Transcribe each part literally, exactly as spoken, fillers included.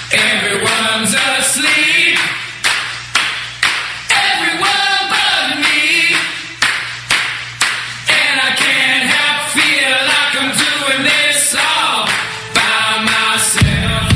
Everyone's asleep. Everyone but me. And I can't help feel like I'm doing this all by myself.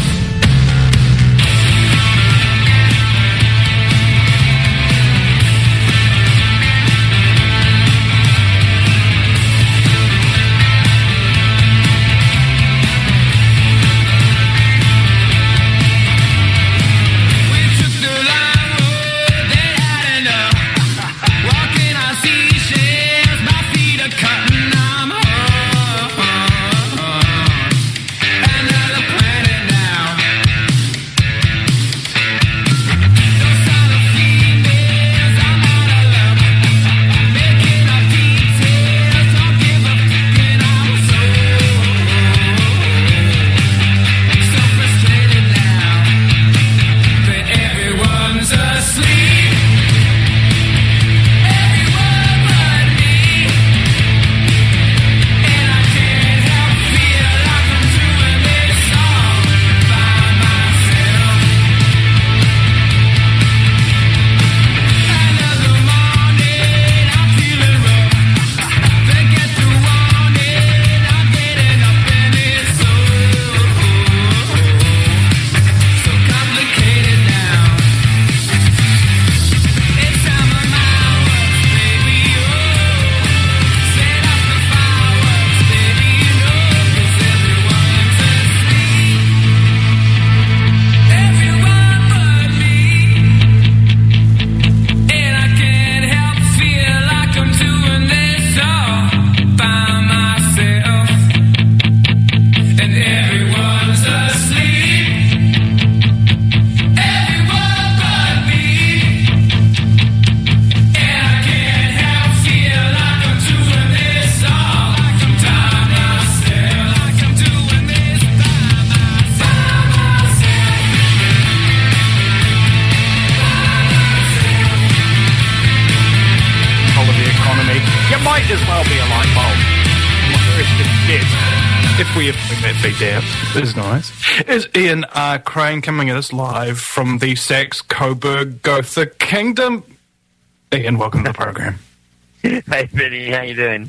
Is nice. Is Ian uh, Crane coming at us live from the Saxe Coburg Gotha Kingdom? Ian, welcome to the program. Hey, Vinny, how you doing?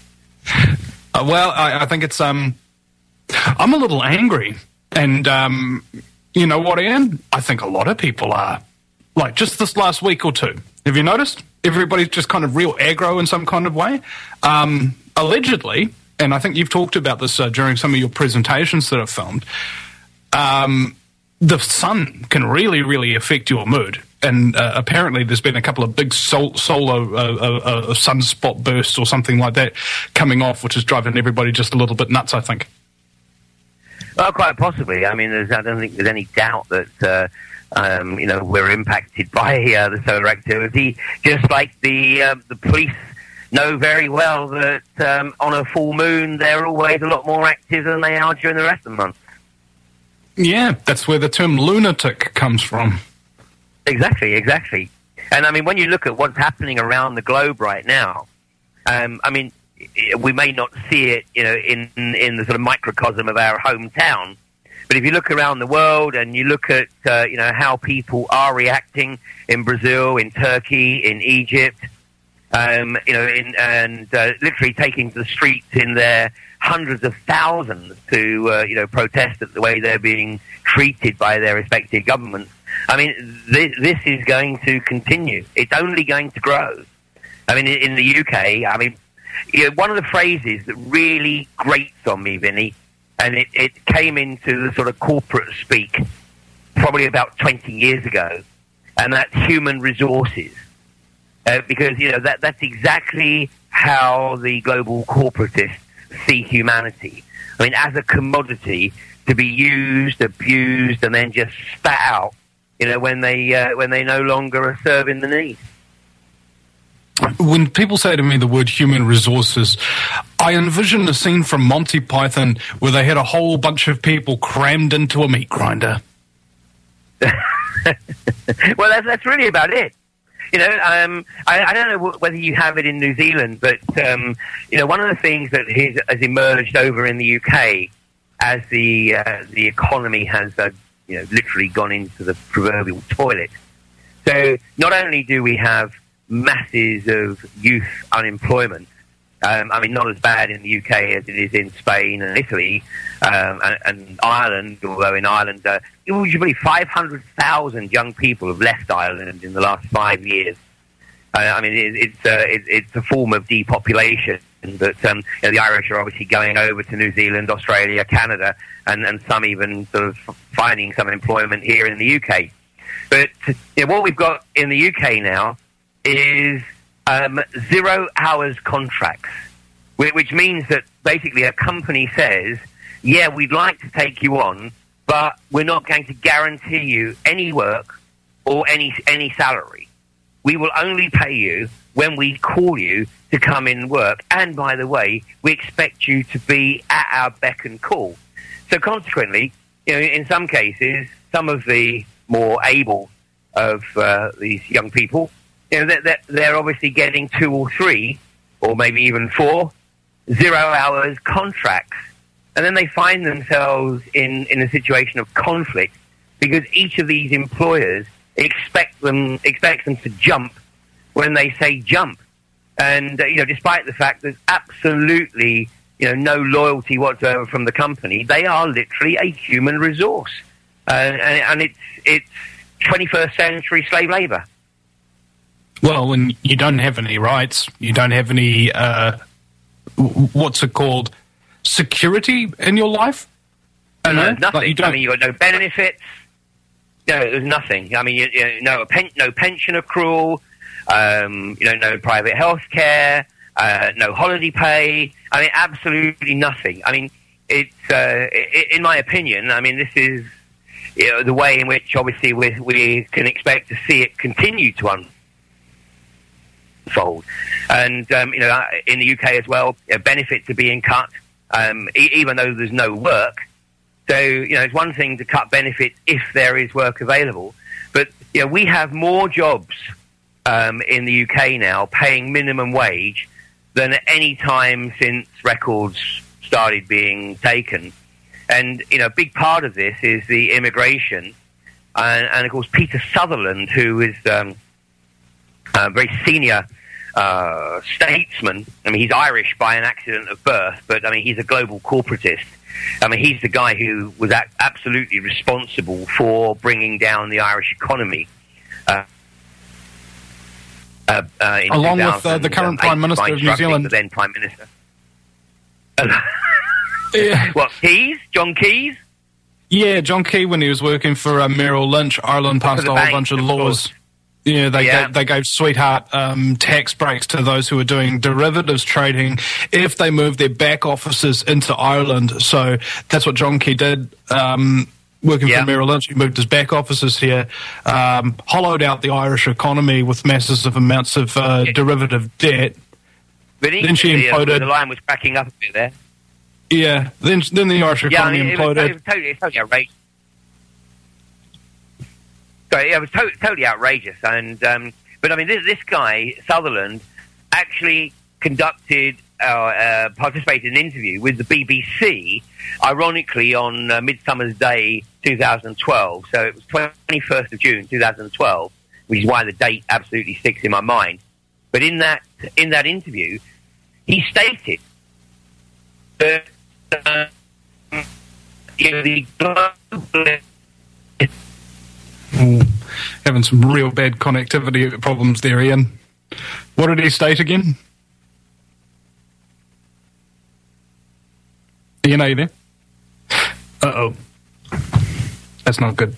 Uh, well, I, I think it's um, I'm a little angry, and um, you know what, Ian? I think a lot of people are. Like just this last week or two, have you noticed? Everybody's just kind of real aggro in some kind of way. Um, allegedly. And I think you've talked about this uh, during some of your presentations that I've filmed, um, the sun can really, really affect your mood. And uh, apparently there's been a couple of big sol- solar uh, uh, uh, sunspot bursts or something like that coming off, which is driving everybody just a little bit nuts, I think. Well, quite possibly. I mean, there's, I don't think there's any doubt that, uh, um, you know, we're impacted by uh, the solar activity, just like the uh, the police know very well that um, on a full moon they're always a lot more active than they are during the rest of the month. Yeah, that's where the term lunatic comes from. Exactly, exactly. And I mean, when you look at what's happening around the globe right now, um, I mean, we may not see it, you know, in in the sort of microcosm of our hometown, but if you look around the world and you look at, uh, you know, how people are reacting in Brazil, in Turkey, in Egypt, Um, you know, in, and uh, literally taking to the streets in their hundreds of thousands to, uh, you know, protest at the way they're being treated by their respective governments. I mean, this, this is going to continue. It's only going to grow. I mean, in, in the U K, I mean, you know, one of the phrases that really grates on me, Vinny, and it, it came into the sort of corporate speak probably about twenty years ago, and that's human resources. Uh, because, you know, that that's exactly how the global corporatists see humanity. I mean, as a commodity to be used, abused, and then just spat out, you know, when they uh, when they no longer are serving the need. When people say to me the word human resources, I envision a scene from Monty Python where they had a whole bunch of people crammed into a meat grinder. Well, that's, that's really about it. You know, um, I, I don't know whether you have it in New Zealand, but, um, you know, one of the things that has, has emerged over in the U K as the uh, the economy has, uh, you know, literally gone into the proverbial toilet. So not only do we have masses of youth unemployment, um, I mean, not as bad in the U K as it is in Spain and Italy um, and, and Ireland, although in Ireland, uh, would you believe five hundred thousand young people have left Ireland in the last five years. Uh, I mean, it, it's, uh, it, it's a form of depopulation. But um, you know, the Irish are obviously going over to New Zealand, Australia, Canada, and, and some even sort of finding some employment here in the U K. But you know, what we've got in the U K now is um, zero hours contracts, which means that basically a company says, yeah, we'd like to take you on, but we're not going to guarantee you any work or any any salary. We will only pay you when we call you to come in and work. And by the way, we expect you to be at our beck and call. So consequently, you know, in some cases, some of the more able of uh, these young people, you know, they're, they're obviously getting two or three, or maybe even four, zero hours contracts. And then they find themselves in, in a situation of conflict because each of these employers expect them, expects them to jump when they say jump. And, uh, you know, despite the fact there's absolutely, you know, no loyalty whatsoever from the company, they are literally a human resource. Uh, and, and it's, it's twenty-first century slave labor. Well, when you don't have any rights, you don't have any, uh, what's it called, security in your life? I know, nothing. Like you don't... I mean, you've got no benefits. No, there's nothing. I mean, you, you know, no, pen, no pension accrual. Um, you know, no private health care, uh, no holiday pay. I mean, absolutely nothing. I mean, it's, uh, in my opinion, I mean, this is, you know, the way in which obviously we, we can expect to see it continue to unfold. And, um, you know, in the U K as well, you know, benefits are being cut, um, e- even though there's no work. So, you know, it's one thing to cut benefits if there is work available. But, you know, we have more jobs Um, in the U K now, paying minimum wage than at any time since records started being taken. And, you know, a big part of this is the immigration. And, and of course, Peter Sutherland, who is um, a very senior uh, statesman. I mean, he's Irish by an accident of birth, but, I mean, he's a global corporatist. I mean, he's the guy who was a- absolutely responsible for bringing down the Irish economy. Uh, Uh, uh, Along with uh, the current Prime Minister of New Zealand. The then Prime Minister. Yeah. What, Keyes? John Keyes? Yeah, John Key, when he was working for uh, Merrill Lynch, Ireland passed a whole bank, bunch of, of laws. Course. Yeah, they, yeah. Gave, they gave sweetheart um, tax breaks to those who were doing derivatives trading if they moved their back offices into Ireland. So that's what John Key did. Um, Working yeah. for Merrill Lynch, he moved his back offices here, um, hollowed out the Irish economy with massive amounts of uh, yeah. derivative debt. But then she the, imploded. Uh, the line was cracking up a bit there. Yeah, then then the Irish economy yeah, I mean, imploded. It was, it was totally, totally outrageous. Sorry, it was to- totally outrageous. And um, but I mean, this, this guy Sutherland actually conducted. Uh, uh, participated in an interview with the B B C, ironically on uh, Midsummer's Day two thousand twelve. So it was twenty-first of June two thousand twelve, which is why the date absolutely sticks in my mind. But in that in that interview, he stated that uh, you know, the global Ooh, having some real bad connectivity problems there, Ian. What did he state again? Ian, are you there? Uh-oh. That's not good.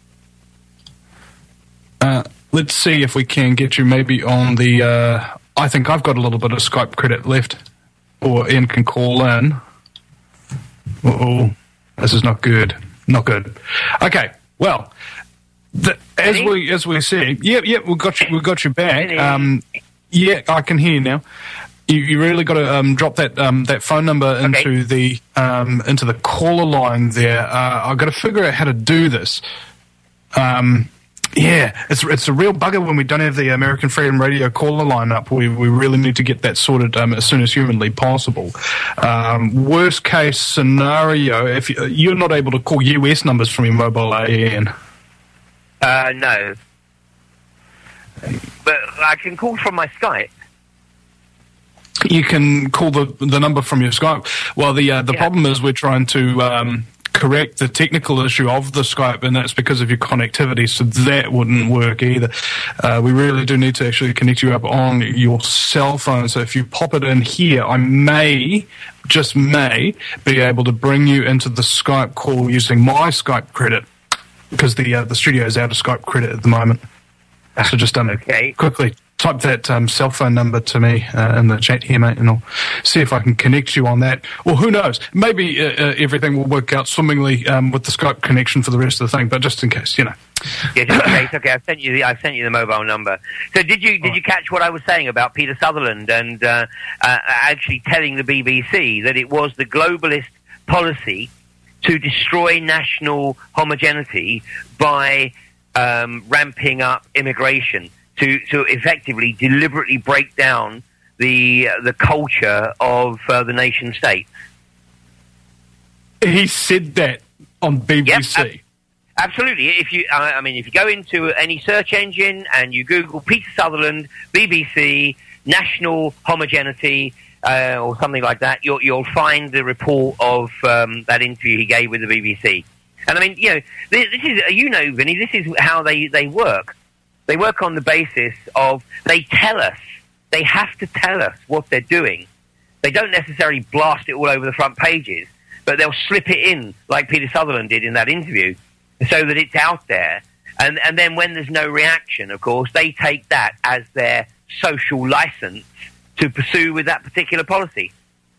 Uh, let's see if we can get you maybe on the... Uh, I think I've got a little bit of Skype credit left. Or Ian can call in. Uh-oh. This is not good. Not good. Okay, well... The, as we as we said, yep, yep, we got you, we got you back. Um, yeah, I can hear you now. You, you really got to um, drop that um, that phone number into okay. the um, into the caller line there. Uh, I've got to figure out how to do this. Um, Yeah, it's it's a real bugger when we don't have the American Freedom Radio caller line up. We we really need to get that sorted um, as soon as humanly possible. Um, worst case scenario, if you, you're not able to call U S numbers from your mobile, are you, Ian? Uh, no. But I can call from my Skype. You can call the the number from your Skype. Well, the uh, the Yeah. problem is we're trying to um, correct the technical issue of the Skype, and that's because of your connectivity, so that wouldn't work either. Uh, we really do need to actually connect you up on your cell phone, so if you pop it in here, I may, just may, be able to bring you into the Skype call using my Skype credit, because the uh, the studio is out of Skype credit at the moment. So just um, Okay. quickly type that um, cell phone number to me uh, in the chat here, mate, and I'll see if I can connect you on that. Or who knows? Maybe uh, uh, everything will work out swimmingly um, with the Skype connection for the rest of the thing. But just in case, you know. Yeah, just in case. Okay, I've sent you the I've sent you the mobile number. So did you did you catch what I was saying about Peter Sutherland and uh, uh, actually telling the B B C that it was the globalist policy to destroy national homogeneity by um, ramping up immigration? To, to effectively, deliberately break down the uh, the culture of uh, the nation state. He said that on B B C. Yep, ab- absolutely. If you, I I mean, if you go into any search engine and you Google Peter Sutherland, B B C, national homogeneity, uh, or something like that, you'll, you'll find the report of um, that interview he gave with the B B C. And I mean, you know, this, this is, you know, Vinny, this is how they, they work. They work on the basis of, they tell us, they have to tell us what they're doing. They don't necessarily blast it all over the front pages, but they'll slip it in, like Peter Sutherland did in that interview, so that it's out there. And, and then when there's no reaction, of course, they take that as their social license to pursue with that particular policy.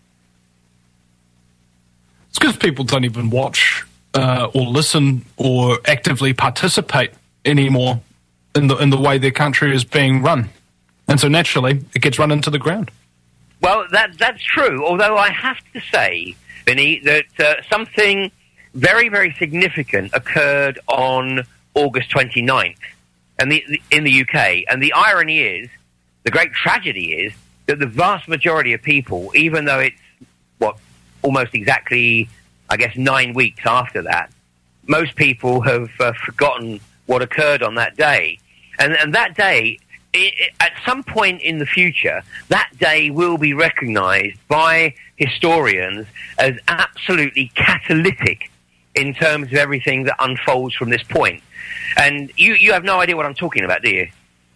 It's because people don't even watch uh, or listen or actively participate anymore in the in the way their country is being run, and so naturally it gets run into the ground. Well, that that's true. Although I have to say, Vinny, that uh, something very very significant occurred on August twenty-ninth, and the, the, in the U K. And the irony is, the great tragedy is that the vast majority of people, even though it's what almost exactly, I guess, nine weeks after that, most people have uh, forgotten what occurred on that day. And, and that day, it, it, at some point in the future, that day will be recognized by historians as absolutely catalytic in terms of everything that unfolds from this point. And you, you have no idea what I'm talking about, do you?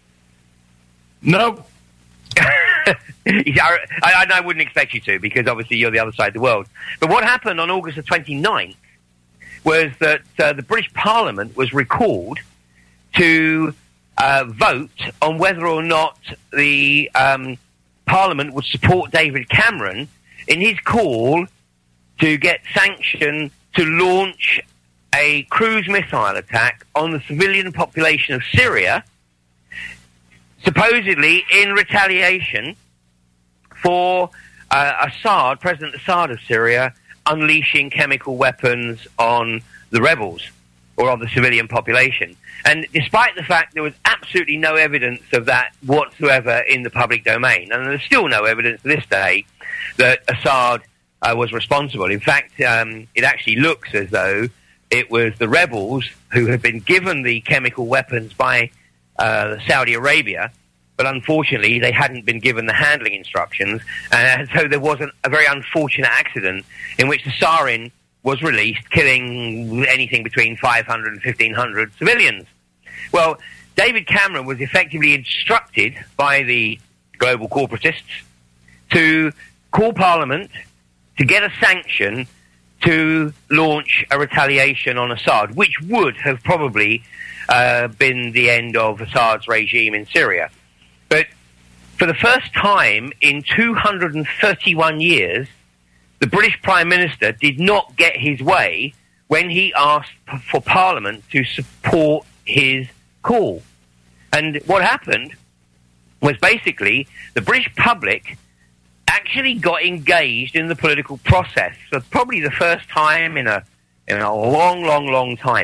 No. I, I, I wouldn't expect you to, because obviously you're the other side of the world. But what happened on August the twenty-ninth was that uh, the British Parliament was recalled to uh, vote on whether or not the um, Parliament would support David Cameron in his call to get sanction to launch a cruise missile attack on the civilian population of Syria, supposedly in retaliation for uh, Assad, President Assad of Syria, unleashing chemical weapons on the rebels or on the civilian population. And despite the fact there was absolutely no evidence of that whatsoever in the public domain, and there's still no evidence to this day that Assad uh, was responsible. In fact, um, it actually looks as though it was the rebels who had been given the chemical weapons by uh, Saudi Arabia, but unfortunately they hadn't been given the handling instructions, and so there was an, a very unfortunate accident in which the sarin was released, killing anything between five hundred and fifteen hundred civilians. Well, David Cameron was effectively instructed by the global corporatists to call Parliament to get a sanction to launch a retaliation on Assad, which would have probably uh, been the end of Assad's regime in Syria. But for the first time in two hundred thirty-one years, the British Prime Minister did not get his way when he asked for Parliament to support his call. And what happened was basically the British public actually got engaged in the political process for probably the first time in a in a long, long, long time.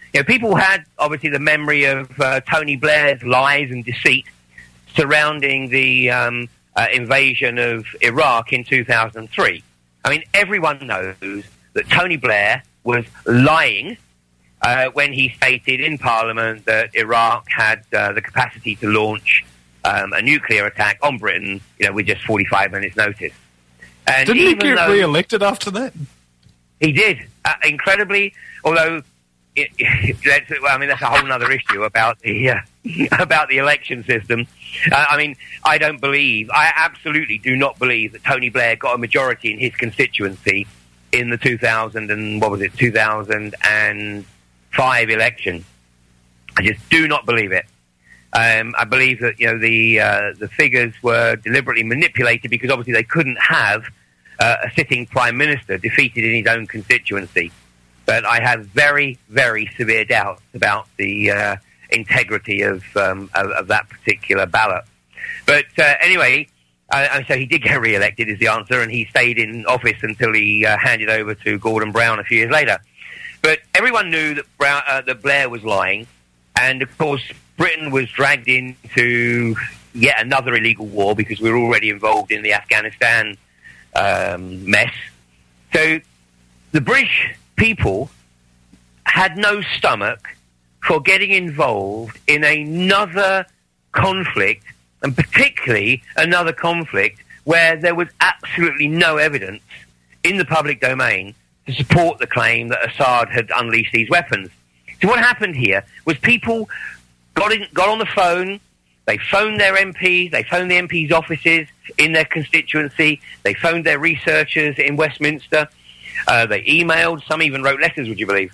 you know, people had obviously the memory of uh, Tony Blair's lies and deceit surrounding the um, uh, invasion of Iraq in two thousand three. I mean, everyone knows that Tony Blair was lying uh, when he stated in Parliament that Iraq had uh, the capacity to launch um, a nuclear attack on Britain, you know, with just forty-five minutes' notice. And Didn't he even get though re-elected after that? He did, uh, incredibly. Although, it, it, that's, well, I mean, that's a whole other issue about the uh, about the election system. Uh, I mean, I don't believe, I absolutely do not believe that Tony Blair got a majority in his constituency in the two thousand and what was it, two thousand five election. I just do not believe it. Um, I believe that, you know, the uh, the figures were deliberately manipulated because obviously they couldn't have uh, a sitting prime minister defeated in his own constituency. But I have very, very severe doubts about the uh, integrity of, um, of of that particular ballot. But uh, anyway, uh, so he did get re-elected is the answer, and he stayed in office until he uh, handed over to Gordon Brown a few years later. But everyone knew that, Brown, uh, that Blair was lying, and of course Britain was dragged into yet another illegal war because we were already involved in the Afghanistan um, mess. So the British people had no stomach for getting involved in another conflict, and particularly another conflict where there was absolutely no evidence in the public domain to support the claim that Assad had unleashed these weapons. So what happened here was people got in, got on the phone, they phoned their M Ps, they phoned the M Ps' offices in their constituency, they phoned their researchers in Westminster, uh, they emailed, some even wrote letters, would you believe?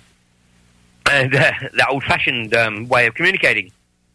And uh, that old-fashioned um, way of communicating.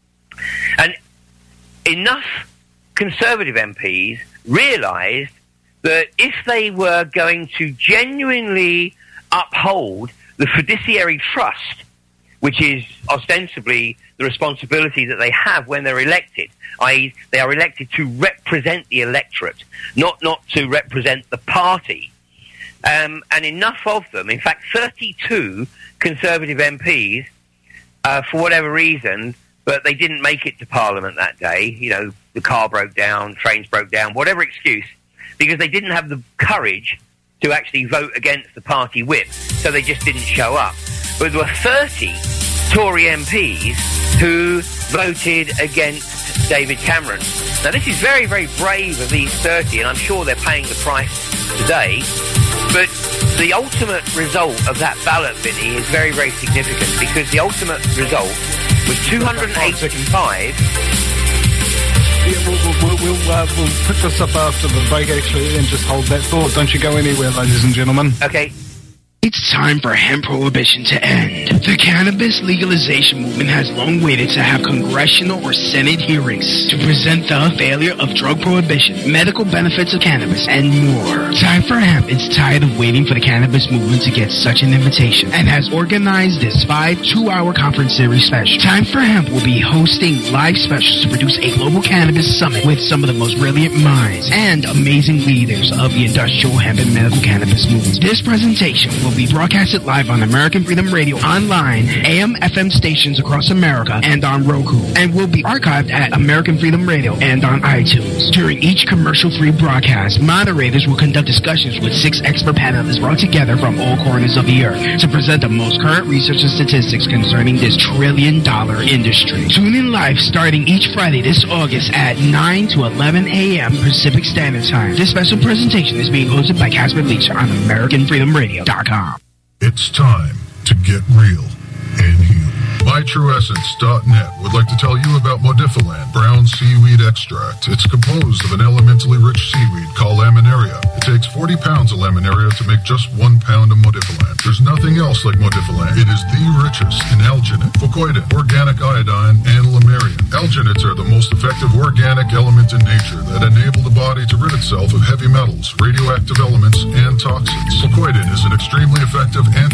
And enough Conservative M Ps realised that if they were going to genuinely uphold the fiduciary trust, which is ostensibly the responsibility that they have when they're elected, that is they are elected to represent the electorate, not, not to represent the party. Um, and enough of them, in fact, thirty-two Conservative M Ps, uh, for whatever reason, but they didn't make it to Parliament that day. You know, the car broke down, trains broke down, whatever excuse, because they didn't have the courage to actually vote against the party whip, so they just didn't show up. But there were thirty Tory M Ps who voted against David Cameron. Now, this is very, very brave of these thirty, and I'm sure they're paying the price today. But the ultimate result of that ballot, Vinny, is very, very significant, because the ultimate result was two hundred eighty-five. Yeah, we'll, we'll, we'll, uh, we'll pick this up after the break, actually, and just hold that thought. Don't you go anywhere, ladies and gentlemen. Okay. It's time for hemp prohibition to end. The cannabis legalization movement has long waited to have congressional or Senate hearings to present the failure of drug prohibition, medical benefits of cannabis, and more. Time for Hemp is tired of waiting for the cannabis movement to get such an invitation and has organized this five two-hour conference series special. Time for Hemp will be hosting live specials to produce a global cannabis summit with some of the most brilliant minds and amazing leaders of the industrial hemp and medical cannabis movement. This presentation will be broadcasted live on American Freedom Radio, online, A M F M stations across America, and on Roku, and will be archived at American Freedom Radio and on iTunes. During each commercial-free broadcast, moderators will conduct discussions with six expert panelists brought together from all corners of the earth to present the most current research and statistics concerning this trillion-dollar industry. Tune in live starting each Friday this August at nine to eleven a m Pacific Standard Time. This special presentation is being hosted by Casper Leach on American Freedom Radio dot com. It's time to get real and heal. my true essence dot net would like to tell you about Modifilan brown seaweed extract. It's composed of an elementally rich seaweed called laminaria. It takes forty pounds of laminaria to make just one pound of Modifilan. There's nothing else like Modifilan. It is the richest in alginate, fucoidin, organic iodine, and lamarian. Alginates are the most effective organic element in nature that enable the body to rid itself of heavy metals, radioactive elements, and toxins. Fucoidin is an extremely effective anti-cancer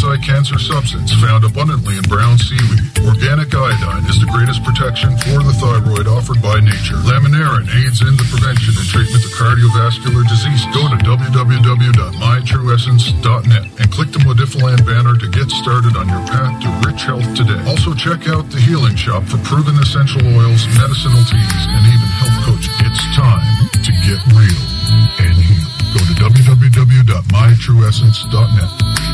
cancer substance found abundantly in brown seaweed. Organic iodine is the greatest protection for the thyroid offered by nature. Laminarin aids in the prevention and treatment of cardiovascular disease. Go to w w w dot my true essence dot net and click the Modifiland banner to get started on your path to rich health today. Also check out the Healing Shop for proven essential oils, medicinal teas, and even health coaching. It's time to get real and heal. Go to w w w dot my true essence dot net.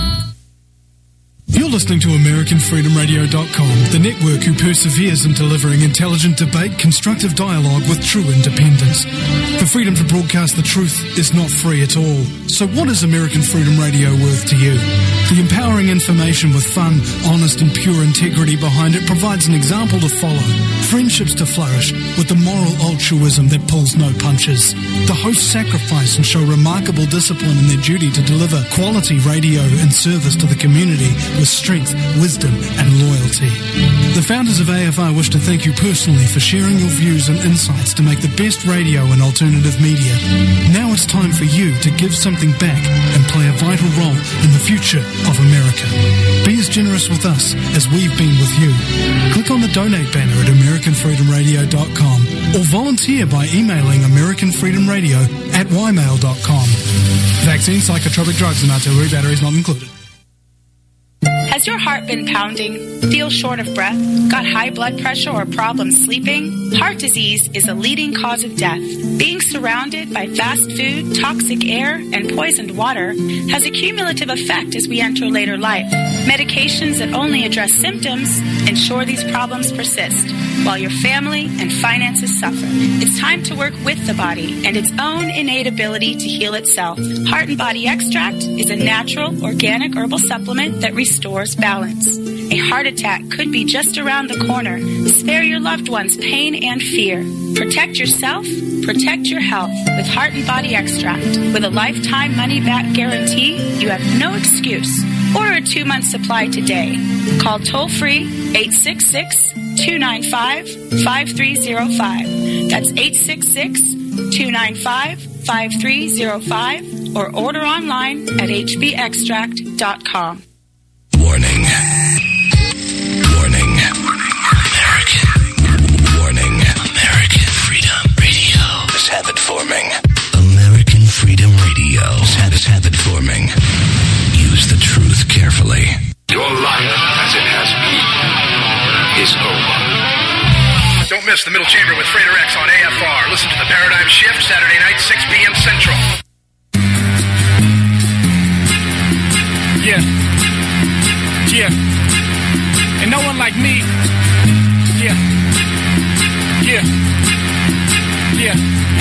You're listening to American Freedom Radio dot com, the network who perseveres in delivering intelligent debate, constructive dialogue with true independence. The freedom to broadcast the truth is not free at all. So what is American Freedom Radio worth to you? The empowering information with fun, honest and pure integrity behind it provides an example to follow, friendships to flourish, with the moral altruism that pulls no punches. The hosts sacrifice and show remarkable discipline in their duty to deliver quality radio and service to the community with strength, wisdom and loyalty. The founders of A F R wish to thank you personally for sharing your views and insights to make the best radio and alternative media. Now it's time for you to give something back and play a vital role in the future of America. Be as generous with us as we've been with you. Click on the donate banner at American Freedom Radio dot com or volunteer by emailing American Freedom Radio at y mail dot com. Vaccine, psychotropic drugs and artillery batteries not included. Has your heart been pounding? Feel short of breath? Got high blood pressure or problems sleeping? Heart disease is a leading cause of death. Being surrounded by fast food, toxic air, and poisoned water has a cumulative effect as we enter later life. Medications that only address symptoms ensure these problems persist, while your family and finances suffer. It's time to work with the body and its own innate ability to heal itself. Heart and Body Extract is a natural, organic herbal supplement that restores balance. A heart attack could be just around the corner. Spare your loved ones pain and fear. Protect yourself, protect your health with Heart and Body Extract. With a lifetime money-back guarantee, you have no excuse. Order a two-month supply today. Call toll-free eight six six, two nine five, five three zero five. That's eight six six, two nine five, five three zero five or order online at h b extract dot com. Warning. Warning. American. Warning. American Freedom Radio is habit forming. American Freedom Radio is habit, habit forming. Use the truth carefully. Your life, as it has been, is over. Don't miss the Middle Chamber with Frater X on A F R. Listen to the Paradigm Shift Saturday night, six p.m. Central. Yeah. Yeah. And no one like me. Yeah. Yeah. Yeah.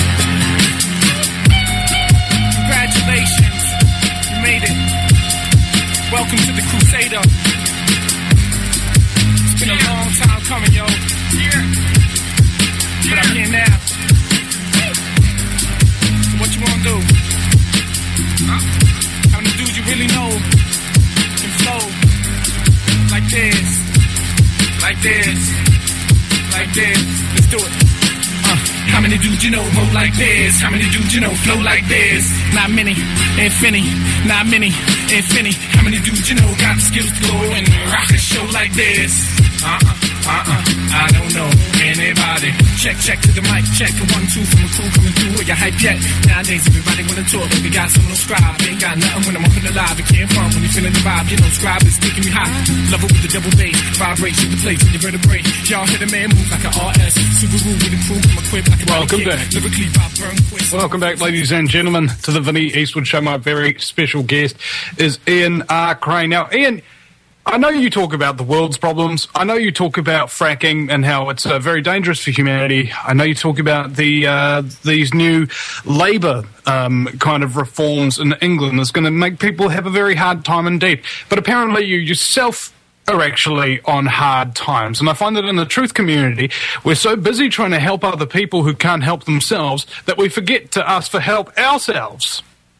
Congratulations. You made it. Welcome to the Crusader. It's been a long time coming, yo. Yeah. But I'm here now. So what you wanna do? Huh? How many dudes you really know can flow like this, like this, like this? Let's do it. Uh, how many dudes you know roll like this? How many dudes you know flow like this? Not many, infinity. Not many, infinity. How many dudes you know got the skills to go and rock a show like this? Uh-uh, uh-uh, I don't know anybody. Check, check to the mic, check a one, two from a crew coming through. Are you hype yet? Nowadays everybody wanna talk, but we got someone to scribe. Ain't got nothing when I'm up in the live. It can't from when you feeling the vibe. You know, scribe is sticking me hot. Love it with the double bass, vibration, the place in your vertebrae. Y'all hear the man move like an R S. Subaru with a crew from a quip like a Welcome back. Lyrically, I burn quick. Welcome back, ladies and gentlemen, to the Vinny Eastwood Show. My very special guest is Ian R. Crane. Now, Ian, I know you talk about the world's problems. I know you talk about fracking and how it's uh, very dangerous for humanity. I know you talk about the uh, these new Labour um, kind of reforms in England that's going to make people have a very hard time indeed. But apparently you yourself are actually on hard times. And I find that in the truth community, we're so busy trying to help other people who can't help themselves that we forget to ask for help ourselves.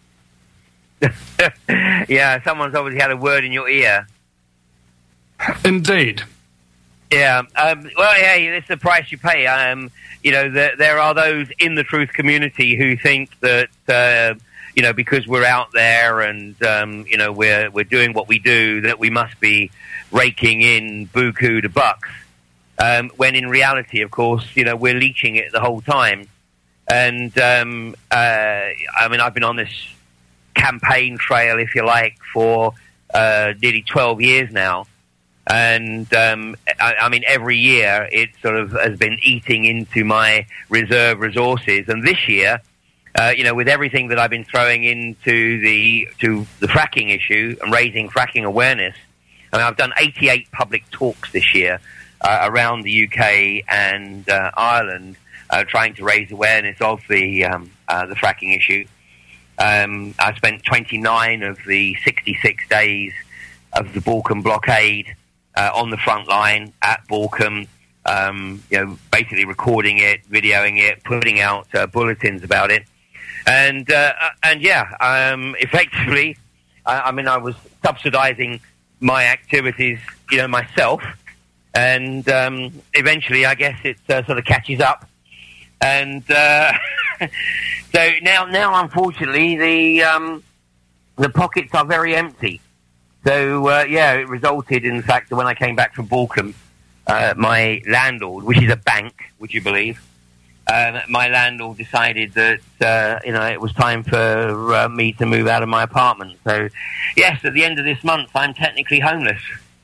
Yeah, someone's obviously had a word in your ear. Indeed. Yeah. Um, well, yeah, it's the price you pay. Um, you know, there, there are those in the truth community who think that, uh, you know, because we're out there and, um, you know, we're, we're doing what we do, that we must be raking in buku de bucks. Um, when in reality, of course, you know, we're leeching it the whole time. And, um, uh, I mean, I've been on this campaign trail, if you like, for uh, nearly twelve years now. And, um, I, I mean, every year it sort of has been eating into my reserve resources. And this year, uh, you know, with everything that I've been throwing into the, to the fracking issue and raising fracking awareness, I mean, I've done eighty-eight public talks this year uh, around the U K and uh, Ireland, uh, trying to raise awareness of the um, uh, the fracking issue. Um, I spent twenty-nine of the sixty-six days of the Balkan blockade uh, on the front line at Balkan, um, you know, basically recording it, videoing it, putting out uh, bulletins about it, and uh, and yeah, um, effectively, I, I mean, I was subsidising my activities, you know, myself, and um, eventually, I guess it uh, sort of catches up, and uh, so now, now, unfortunately, the um, the pockets are very empty. So uh, yeah, it resulted in the fact that when I came back from Balkan, uh, my landlord, which is a bank, would you believe, uh, my landlord decided that uh, you know it was time for uh, me to move out of my apartment. So yes, at the end of this month, I'm technically homeless.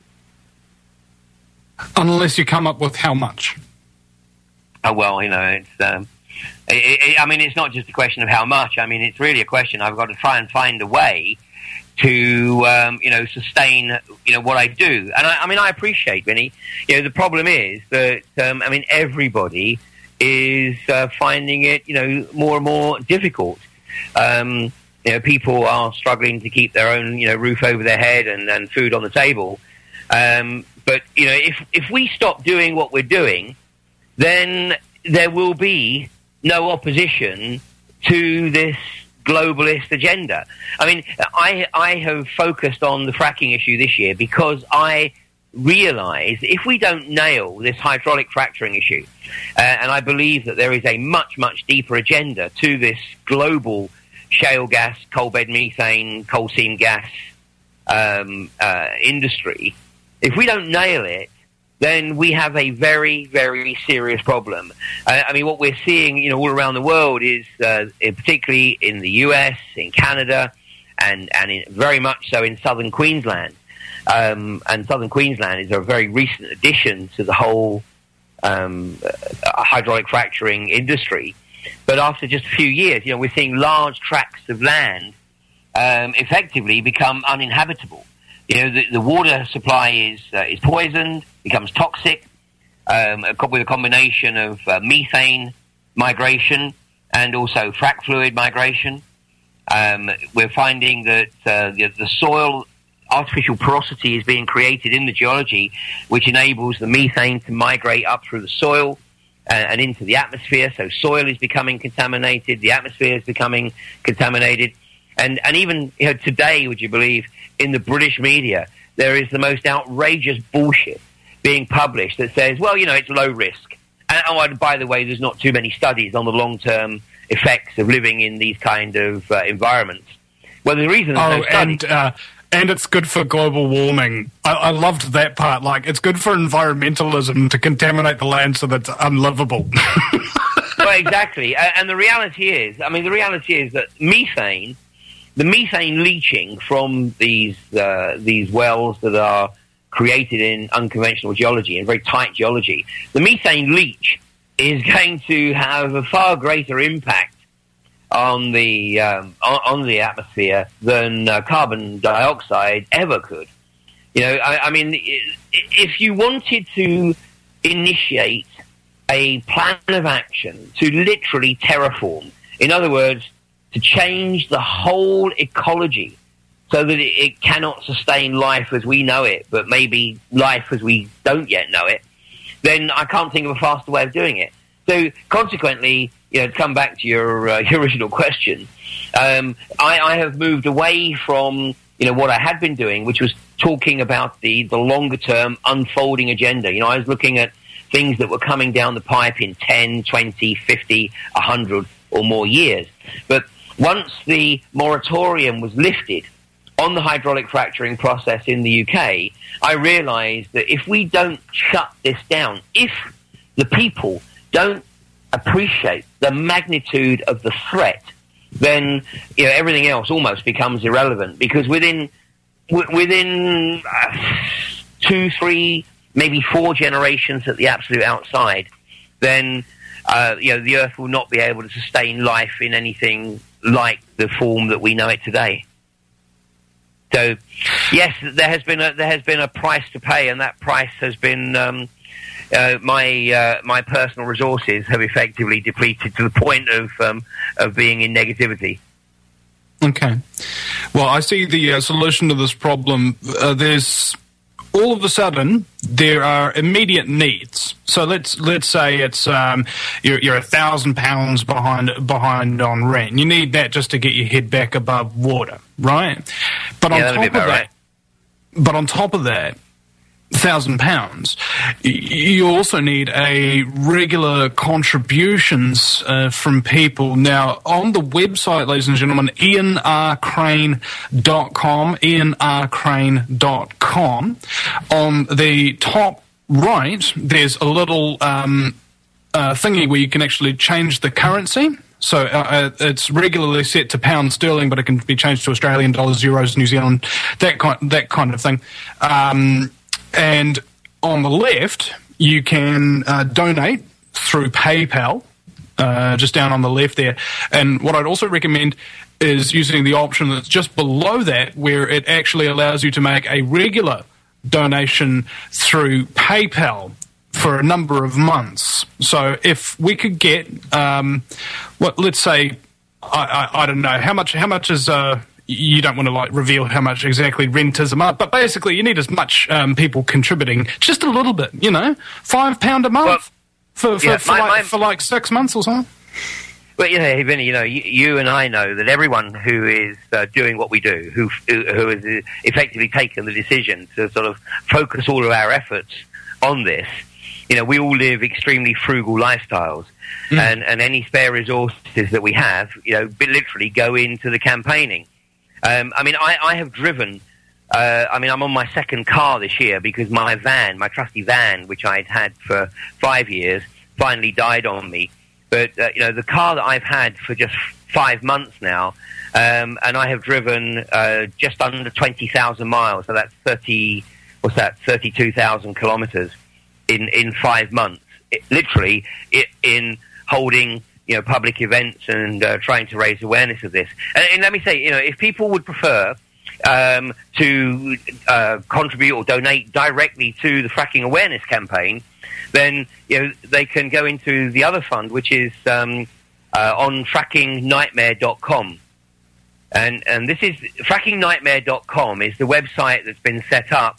Unless you come up with how much. Oh well, you know, it's. Um, it, it, I mean, it's not just a question of how much. I mean, it's really a question. I've got to try and find a way to um, you know sustain you know what I do. And I, I mean, I appreciate, Vinny. You know, the problem is that um, I mean, everybody is uh, finding it, you know, more and more difficult. Um, you know, people are struggling to keep their own, you know, roof over their head and, and food on the table. Um, but, you know, if, if we stop doing what we're doing, then there will be no opposition to this globalist agenda. I mean, I, I have focused on the fracking issue this year because I realize if we don't nail this hydraulic fracturing issue, uh, and I believe that there is a much, much deeper agenda to this global shale gas, coal bed methane, coal seam gas um, uh, industry, if we don't nail it, then we have a very, very serious problem. Uh, I mean, what we're seeing, you know, all around the world is, uh, particularly in the U S, in Canada, and, and in, very much so in southern Queensland. Um, and southern Queensland is a very recent addition to the whole um, uh, hydraulic fracturing industry. But after just a few years, you know, we're seeing large tracts of land um, effectively become uninhabitable. You know, the, the water supply is uh, is poisoned, becomes toxic, um, with a combination of uh, methane migration and also frac fluid migration. Um, we're finding that uh, the, the soil artificial porosity is being created in the geology, which enables the methane to migrate up through the soil and, and into the atmosphere. So soil is becoming contaminated, the atmosphere is becoming contaminated. And, and even you know, today, would you believe, in the British media, there is the most outrageous bullshit being published that says, well, you know, it's low risk. And, oh, and by the way, there's not too many studies on the long-term effects of living in these kind of uh, environments. Well, the reason there's oh, no studies... and, uh, and it's good for global warming. I, I loved that part. Like, it's good for environmentalism to contaminate the land so that it's unlivable. Well, exactly. And the reality is, I mean, the reality is that methane, the methane leaching from these uh, these wells that are created in unconventional geology, in very tight geology, the methane leach is going to have a far greater impact on the um, on, on the atmosphere than uh, carbon dioxide ever could. You know, I, I mean, if you wanted to initiate a plan of action to literally terraform, in other words, to change the whole ecology so that it, it cannot sustain life as we know it, but maybe life as we don't yet know it, then I can't think of a faster way of doing it. So consequently, you know, to come back to your, uh, your original question, um, I, I have moved away from, you know, what I had been doing, which was talking about the, the longer term unfolding agenda. You know, I was looking at things that were coming down the pipe in ten, twenty, fifty, one hundred or more years. But once the moratorium was lifted on the hydraulic fracturing process in the U K, I realised that if we don't shut this down, if the people don't appreciate the magnitude of the threat, then you know everything else almost becomes irrelevant. Because within w- within uh, two, three, maybe four generations at the absolute outside, then uh, you know the Earth will not be able to sustain life in anything like the form that we know it today. So, yes, there has been a there has been a price to pay, and that price has been. Um, Uh, my uh, my personal resources have effectively depleted to the point of um, of being in negativity. Okay. Well, I see the uh, solution to this problem. Uh, there's all of a sudden there are immediate needs. So let's let's say it's um, you're, you're a thousand pounds behind behind on rent. You need that just to get your head back above water, right? But yeah, on top of that, right. but on top of that. Thousand pounds. You also need a regular contributions uh, from people. Now, on the website, ladies and gentlemen, ian r crane dot com, ian r crane dot com. On the top right, there's a little um, uh, thingy where you can actually change the currency. So uh, it's regularly set to pound sterling, but it can be changed to Australian dollars, euros, New Zealand, that kind, that kind of thing. Um, And on the left, you can uh, donate through PayPal, uh, just down on the left there. And what I'd also recommend is using the option that's just below that, where it actually allows you to make a regular donation through PayPal for a number of months. So if we could get, um, what let's say, I, I, I don't know, how much, how much is... Uh, you don't want to like reveal how much exactly rent is a month, but basically you need as much um, people contributing, just a little bit, you know, five pound a month well, for for, yeah, for, my, like, my, for like six months or something. Well, you know, Vinny, you know, you, you and I know that everyone who is uh, doing what we do, who who has effectively taken the decision to sort of focus all of our efforts on this, you know, we all live extremely frugal lifestyles, mm. and and any spare resources that we have, you know, literally go into the campaigning. Um, I mean, I, I have driven, uh, I mean, I'm on my second car this year because my van, my trusty van, which I'd had for five years, finally died on me. But, uh, you know, the car that I've had for just five months now, um, and I have driven uh, just under twenty thousand miles, so that's thirty, what's that, thirty-two thousand kilometers in, in five months. It, literally, it, in holding... you know, public events and uh, trying to raise awareness of this. And, and let me say, you know, if people would prefer um, to uh, contribute or donate directly to the fracking awareness campaign, then, you know, they can go into the other fund, which is um, uh, on fracking nightmare dot com. And, and this is, fracking nightmare dot com is the website that's been set up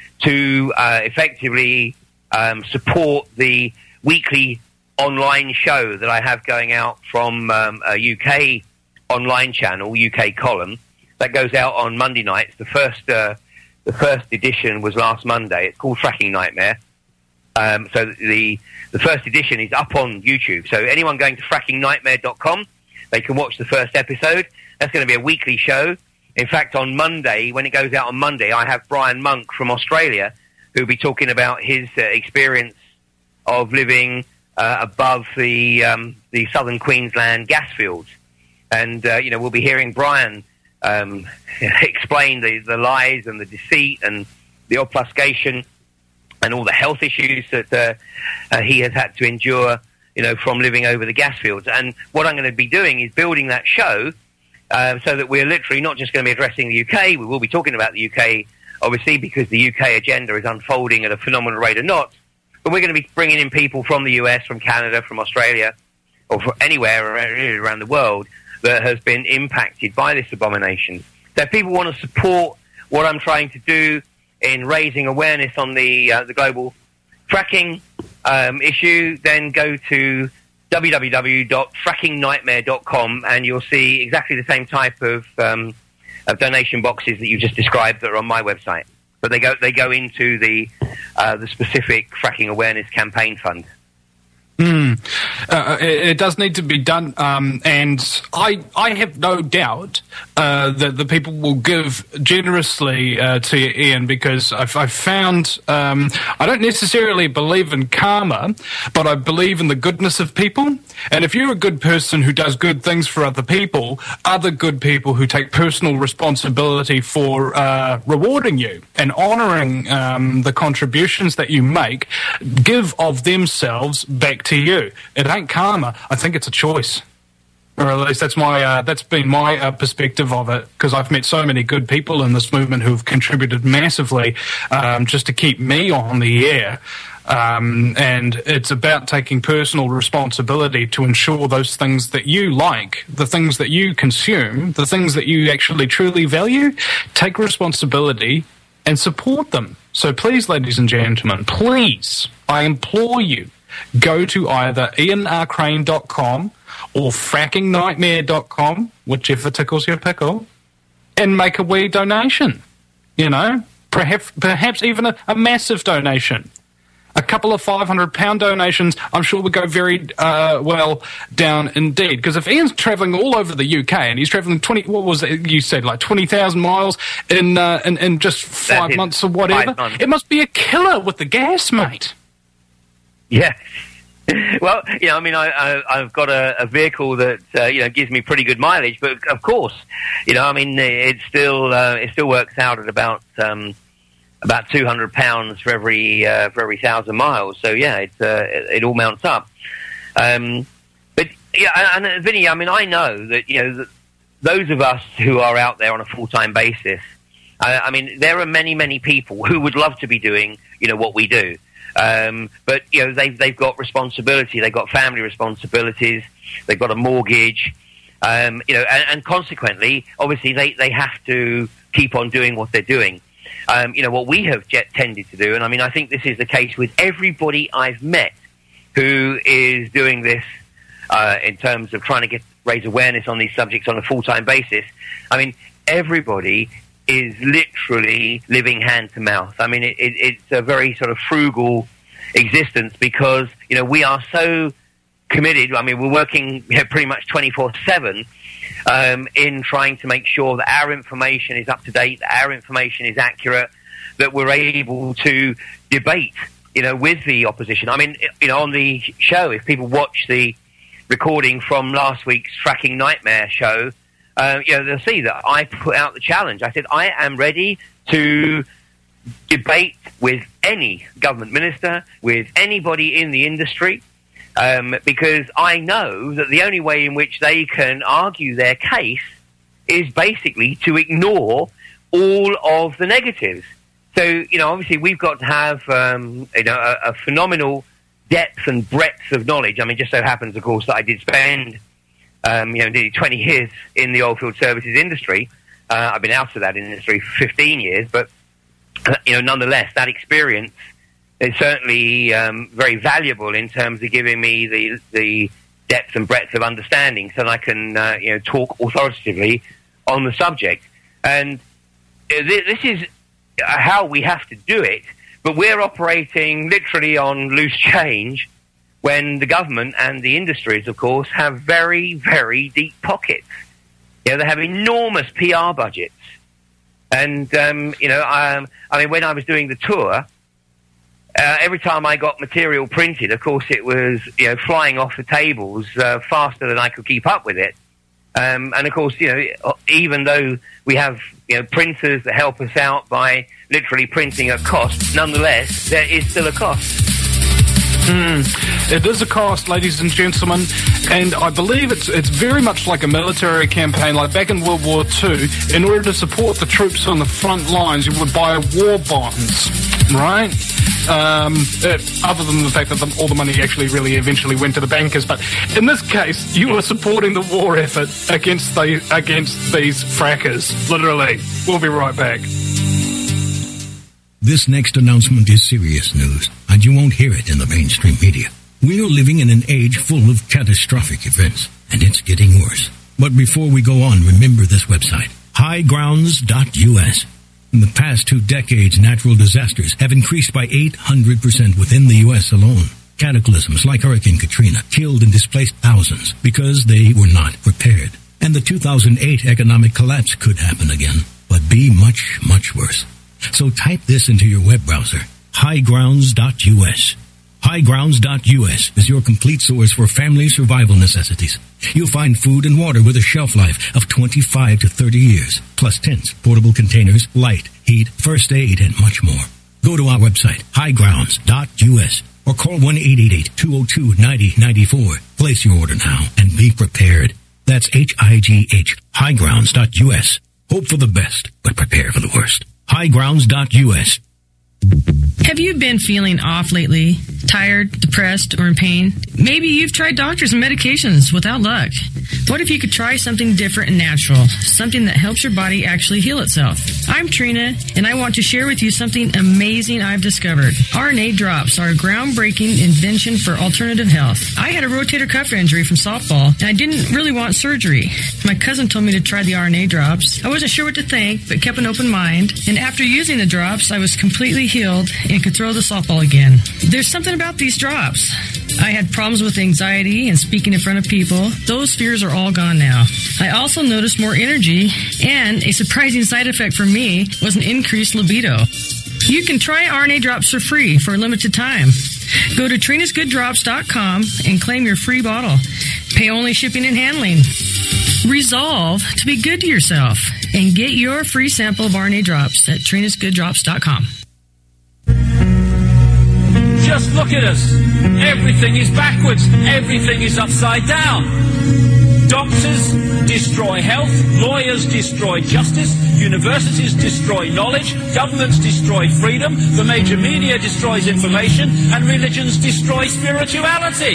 to uh, effectively um, support the weekly online show that I have going out from um, a U K online channel, U K column, that goes out on Monday nights. The first uh, the first edition was last Monday. It's called Fracking Nightmare. Um, so the the first edition is up on YouTube. So anyone going to fracking nightmare dot com, they can watch the first episode. That's going to be a weekly show. In fact, on Monday, when it goes out on Monday, I have Brian Monk from Australia who'll be talking about his uh, experience of living Uh, above the um, the southern Queensland gas fields, and uh, you know we'll be hearing Brian um, explain the, the lies and the deceit and the obfuscation and all the health issues that uh, uh, he has had to endure, you know, from living over the gas fields. And what I'm going to be doing is building that show uh, so that we're literally not just going to be addressing the U K. We will be talking about the U K, obviously, because the U K agenda is unfolding at a phenomenal rate of knots. But we're going to be bringing in people from the U S, from Canada, from Australia, or from anywhere around the world that has been impacted by this abomination. So if people want to support what I'm trying to do in raising awareness on the uh, the global fracking um, issue, then go to w w w dot fracking nightmare dot com and you'll see exactly the same type of, um, of donation boxes that you just described that are on my website. But they go they go into the uh, the specific fracking awareness campaign fund. Mm. Uh, it, it does need to be done, um, and I I have no doubt uh, that the people will give generously uh, to you, Ian, because I've, I've found um, I don't necessarily believe in karma, but I believe in the goodness of people. And if you're a good person who does good things for other people, other good people who take personal responsibility for uh, rewarding you and honouring um, the contributions that you make, give of themselves back to you. It ain't karma. I think it's a choice, or at least that's my uh, that's been my uh, perspective of it. Because I've met so many good people in this movement who've contributed massively um, just to keep me on the air. Um, and it's about taking personal responsibility to ensure those things that you like, the things that you consume, the things that you actually truly value. Take responsibility and support them. So please, ladies and gentlemen, please, I implore you, go to either ian r crane dot com or fracking nightmare dot com, whichever tickles your pickle, and make a wee donation. You know, perhaps, perhaps even a, a massive donation. A couple of five hundred pound donations, I'm sure would go very uh, well down indeed. Because if Ian's travelling all over the U K and he's travelling twenty, what was it you said, like twenty thousand miles in, uh, in in just five months or whatever, it must be a killer with the gas, mate. Yeah. Well, you know, I mean, I, I, I've got a, a vehicle that uh, you know gives me pretty good mileage, but of course, you know, I mean, it still uh, it still works out at about. Um, About two hundred pounds for every uh, for every thousand miles. So yeah, it uh, it, it all mounts up. Um, but yeah, and, and Vinny, I mean, I know that you know that those of us who are out there on a full time basis. Uh, I mean, there are many many people who would love to be doing you know what we do, um, but you know they've they've got responsibility, they've got family responsibilities, they've got a mortgage, um, you know, and, and consequently, obviously, they they have to keep on doing what they're doing. Um, you know, what we have jet tended to do, and I mean, I think this is the case with everybody I've met who is doing this uh, in terms of trying to get raise awareness on these subjects on a full-time basis. I mean, everybody is literally living hand to mouth. I mean, it, it, it's a very sort of frugal existence because, you know, we are so committed. I mean, we're working you know, pretty much twenty-four seven Um, in trying to make sure that our information is up to date, that our information is accurate, that we're able to debate, you know, with the opposition. I mean, you know, on the show, if people watch the recording from last week's Fracking Nightmare show, uh, you know, they'll see that I put out the challenge. I said, I am ready to debate with any government minister, with anybody in the industry, Um, because I know that the only way in which they can argue their case is basically to ignore all of the negatives. So, you know, obviously we've got to have, um, you know, a, a phenomenal depth and breadth of knowledge. I mean, just so happens, of course, that I did spend, um, you know, nearly twenty years in the oilfield services industry. Uh, I've been out of that industry for fifteen years, but, uh, you know, nonetheless, that experience it's certainly um, very valuable in terms of giving me the the depth and breadth of understanding, so that I can uh, you know talk authoritatively on the subject. And th- this is how we have to do it. But we're operating literally on loose change when the government and the industries, of course, have very very deep pockets. You know, they have enormous P R budgets, and um, you know, um, I mean, when I was doing the tour. Uh, every time I got material printed, of course, it was you know flying off the tables uh, faster than I could keep up with it. Um, and of course, you know, even though we have you know printers that help us out by literally printing at cost, nonetheless, there is still a cost. Mm, it is a cost, ladies and gentlemen, and I believe it's it's very much like a military campaign, like back in World War Two. In order to support the troops on the front lines, you would buy war bonds, right? Um, it, other than the fact that the, all the money actually really eventually went to the bankers, but in this case, you are supporting the war effort against the against these frackers. Literally, we'll be right back. This next announcement is serious news, and you won't hear it in the mainstream media. We are living in an age full of catastrophic events, and it's getting worse. But before we go on, remember this website, high grounds dot U S. In the past two decades, natural disasters have increased by eight hundred percent within the U S alone. Cataclysms like Hurricane Katrina killed and displaced thousands because they were not prepared. And the two thousand eight economic collapse could happen again, but be much, much worse. So type this into your web browser, high grounds dot U S. high grounds dot U S is your complete source for family survival necessities. You'll find food and water with a shelf life of twenty-five to thirty years, plus tents, portable containers, light, heat, first aid, and much more. Go to our website, high grounds dot U S, or call one eight eight eight, two oh two, nine oh nine four. Place your order now and be prepared. That's H I G H, high grounds dot U S. Hope for the best, but prepare for the worst. high grounds dot U S. Have you been feeling off lately? Tired, depressed, or in pain? Maybe you've tried doctors and medications without luck. What if you could try something different and natural? Something that helps your body actually heal itself. I'm Trina, and I want to share with you something amazing I've discovered. R N A drops are a groundbreaking invention for alternative health. I had a rotator cuff injury from softball, and I didn't really want surgery. My cousin told me to try the R N A drops. I wasn't sure what to think, but kept an open mind. And after using the drops, I was completely healed and could throw the softball again. There's something about these drops. I had problems with anxiety and speaking in front of people. Those fears are all gone now. I also noticed more energy, and a surprising side effect for me was an increased libido. You can try R N A drops for free for a limited time. Go to trinas good drops dot com and claim your free bottle. Pay only shipping and handling. Resolve to be good to yourself and get your free sample of R N A drops at trinas good drops dot com. Just look at us. Everything is backwards. Everything is upside down. Doctors destroy health. Lawyers destroy justice. Universities destroy knowledge. Governments destroy freedom. The major media destroys information. And religions destroy spirituality.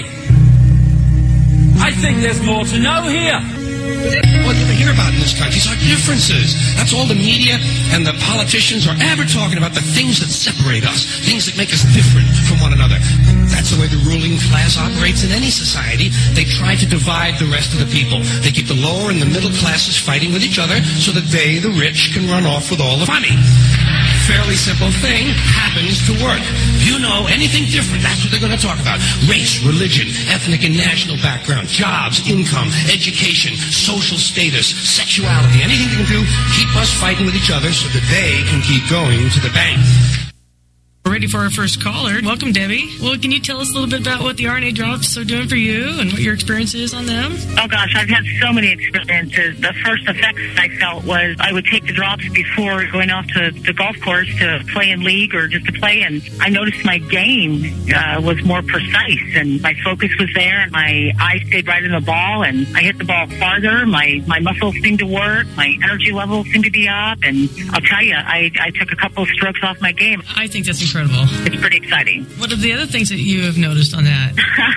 I think there's more to know here. What you hear about in this country is our differences. That's all the media and the politicians are ever talking about, the things that separate us, things that make us different from one another. That's the way the ruling class operates in any society. They try to divide the rest of the people. They keep the lower and the middle classes fighting with each other so that they, the rich, can run off with all the money. Fairly simple thing happens to work. If you know anything different, that's what they're going to talk about. Race, religion, ethnic and national background, jobs, income, education, social status, sexuality, anything they can do, keep us fighting with each other so that they can keep going to the bank. We're ready for our first caller. Welcome, Debbie. Well, can you tell us a little bit about what the R N A drops are doing for you and what your experience is on them? Oh, gosh, I've had so many experiences. The first effects I felt was I would take the drops before going off to the golf course to play in league or just to play, and I noticed my game uh, was more precise, and my focus was there, and my eye stayed right in the ball, and I hit the ball farther. My, my muscles seemed to work. My energy levels seemed to be up, and I'll tell you, I, I took a couple of strokes off my game. I think that's incredible. It's pretty exciting. What are the other things that you have noticed on that?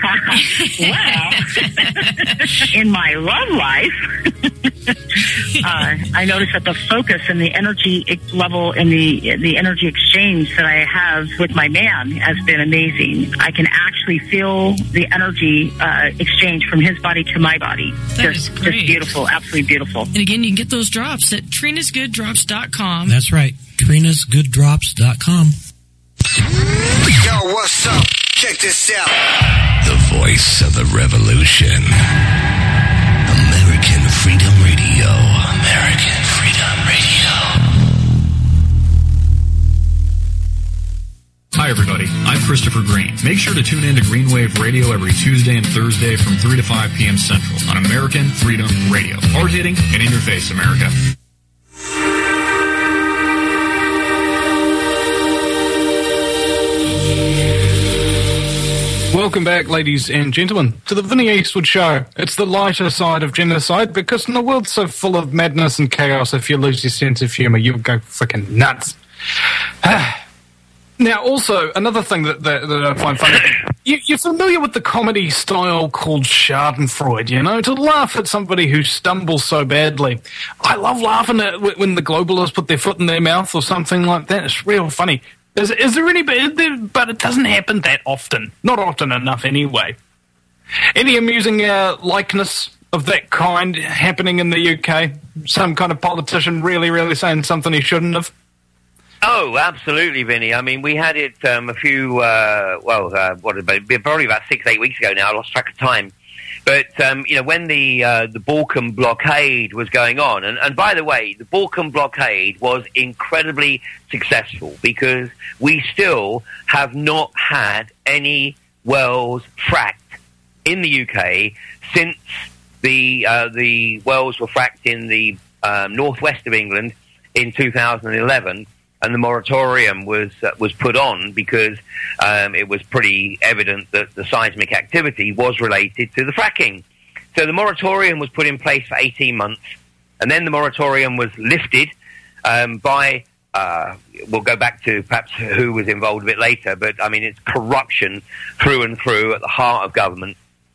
Well, in my love life, uh, I noticed that the focus and the energy level and the the energy exchange that I have with my man has been amazing. I can actually feel the energy uh, exchange from his body to my body. That just, is great. Just beautiful, absolutely beautiful. And again, you can get those drops at trinas good drops dot com. That's right, trinas good drops dot com. Yo, what's up? Check this out. The voice of the revolution. American Freedom Radio. American Freedom Radio. Hi, everybody. I'm Christopher Green. Make sure to tune in to Green Wave Radio every Tuesday and Thursday from three to five p.m. Central on American Freedom Radio. Hard-hitting and in your face, America. Welcome back, ladies and gentlemen, to the Vinnie Eastwood Show. It's the lighter side of genocide, because in a world so full of madness and chaos, if you lose your sense of humour, you'll go freaking nuts. Now, also, another thing that, that, that I find funny, you, you're familiar with the comedy style called Schadenfreude, you know, to laugh at somebody who stumbles so badly. I love laughing at when the globalists put their foot in their mouth or something like that. It's real funny. Is, is there any, but it doesn't happen that often. Not often enough, anyway. Any amusing uh, likeness of that kind happening in the U K? Some kind of politician really, really saying something he shouldn't have? Oh, absolutely, Vinny. I mean, we had it um, a few, uh, well, uh, what about, probably about six, eight weeks ago now. I lost track of time. But, um, you know, when the uh, the Balkan blockade was going on, and, and by the way, the Balkan blockade was incredibly successful because we still have not had any wells fracked in the U K since the uh, the wells were fracked in the um, northwest of England in two thousand eleven. And the moratorium was uh, was put on because um, it was pretty evident that the seismic activity was related to the fracking. So the moratorium was put in place for eighteen months, and then the moratorium was lifted um, by, uh, we'll go back to perhaps who was involved a bit later, but I mean it's corruption through and through at the heart of government.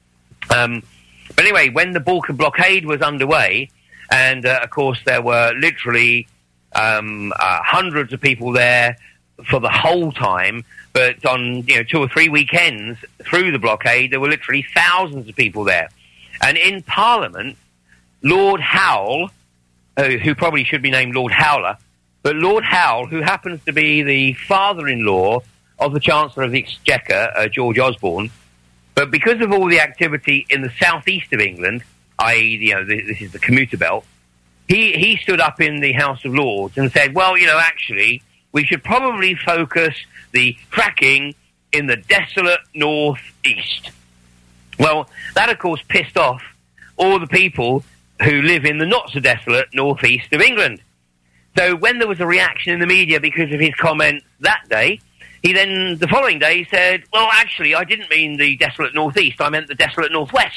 Um, but anyway, when the Balkan blockade was underway, and uh, of course there were literally Um, uh, hundreds of people there for the whole time, but on you know two or three weekends through the blockade, there were literally thousands of people there. And in Parliament, Lord Howell, uh, who probably should be named Lord Howler, but Lord Howell, who happens to be the father-in-law of the Chancellor of the Exchequer, uh, George Osborne, but because of all the activity in the southeast of England, that is, you know, this is the commuter belt, He he stood up in the House of Lords and said, well, you know, actually, we should probably focus the fracking in the desolate northeast. Well, that, of course, pissed off all the people who live in the not-so-desolate northeast of England. So when there was a reaction in the media because of his comments that day, he then, the following day, said, well, actually, I didn't mean the desolate northeast, I meant the desolate northwest.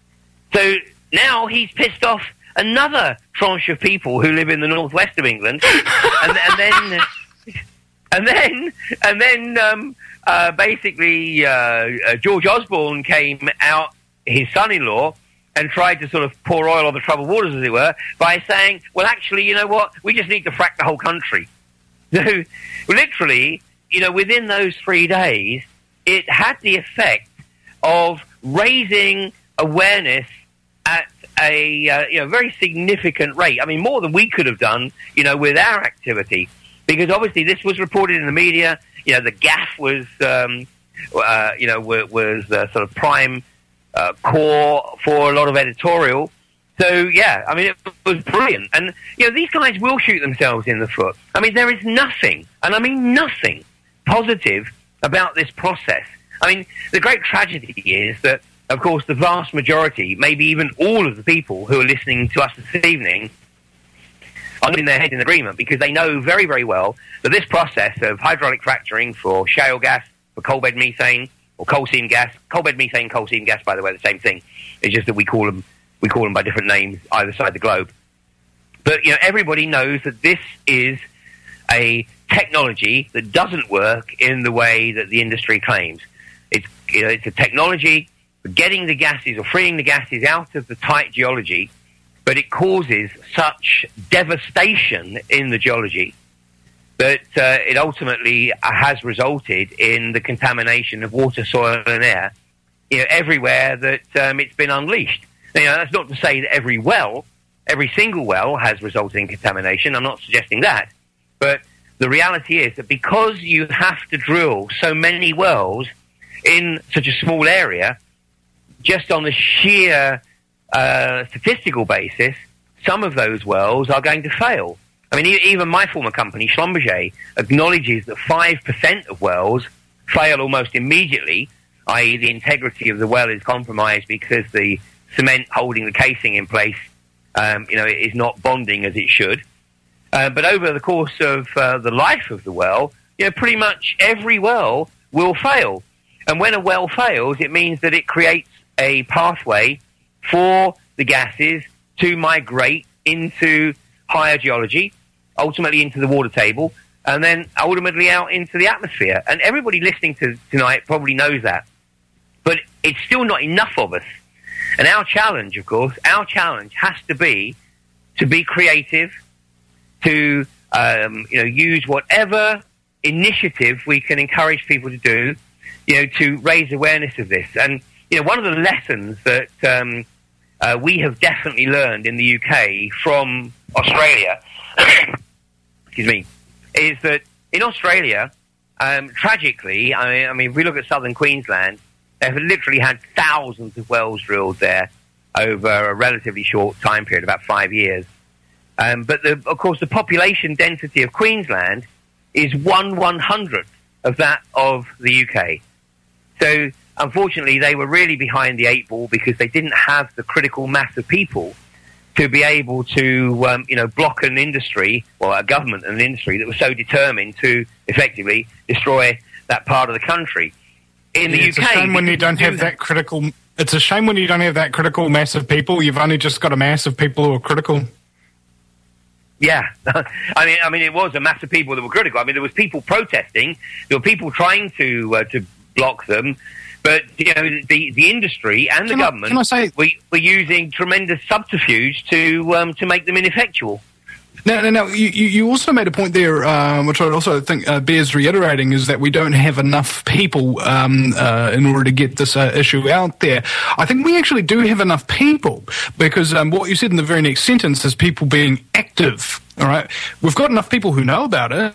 So now he's pissed off another tranche of people who live in the northwest of England, and, and then, and then, and then, um, uh, basically, uh, uh, George Osborne came out, his son-in-law, and tried to sort of pour oil on the troubled waters, as it were, by saying, "Well, actually, you know what? We just need to frack the whole country." So, literally, you know, within those three days, it had the effect of raising awareness at a uh, you know very significant rate. I mean, more than we could have done, you know, with our activity, because obviously this was reported in the media. You know, the Gaff was, um, uh, you know, was, was uh, sort of prime uh, core for a lot of editorial. So yeah, I mean, it was brilliant. And you know, these guys will shoot themselves in the foot. I mean, there is nothing, and I mean nothing, positive about this process. I mean, the great tragedy is that, of course, the vast majority, maybe even all of the people who are listening to us this evening, are in their head in agreement because they know very, very well that this process of hydraulic fracturing for shale gas, for coal bed methane, or coal seam gas, coal bed methane, coal seam gas, by the way, the same thing. It's just that we call them we call them by different names either side of the globe. But you know, everybody knows that this is a technology that doesn't work in the way that the industry claims. It's you know, it's a technology for getting the gases or freeing the gases out of the tight geology, but it causes such devastation in the geology that uh, it ultimately has resulted in the contamination of water, soil, and air, you know, everywhere that um, it's been unleashed. You know, that's not to say that every well, every single well, has resulted in contamination. I'm not suggesting that, but the reality is that because you have to drill so many wells in such a small area, just on the sheer uh, statistical basis, some of those wells are going to fail. I mean, e- even my former company, Schlumberger, acknowledges that five percent of wells fail almost immediately, that is the integrity of the well is compromised because the cement holding the casing in place, um, you know, is not bonding as it should. Uh, but over the course of uh, the life of the well, you know, pretty much every well will fail. And when a well fails, it means that it creates a pathway for the gases to migrate into higher geology, ultimately into the water table, and then ultimately out into the atmosphere. And everybody listening to tonight probably knows that. But it's still not enough of us. And our challenge, of course, our challenge has to be to be creative, to um, you know, use whatever initiative we can encourage people to do, you know, to raise awareness of this. And you know, one of the lessons that um, uh, we have definitely learned in the U K from Australia, excuse me, is that in Australia, um, tragically, I mean, I mean, if we look at southern Queensland, they've literally had thousands of wells drilled there over a relatively short time period, about five years. Um, but, the, of course, the population density of Queensland is one one-hundredth of that of the U K. So, unfortunately, they were really behind the eight ball because they didn't have the critical mass of people to be able to, um, you know, block an industry, well, a government and an industry that was so determined to effectively destroy that part of the country. In the yeah, it's U K, a shame when you don't have that. that critical. It's a shame when you don't have that critical mass of people. You've only just got a mass of people who are critical. Yeah, I mean, I mean, it was a mass of people that were critical. I mean, there was people protesting. There were people trying to uh, to block them. But, you know, the, the industry and the can government I, can I say, were, were using tremendous subterfuge to um, to make them ineffectual. Now, now, now you, you also made a point there, um, which I also think uh, bears reiterating, is that we don't have enough people um, uh, in order to get this uh, issue out there. I think we actually do have enough people, because um, what you said in the very next sentence is people being active, all right? We've got enough people who know about it.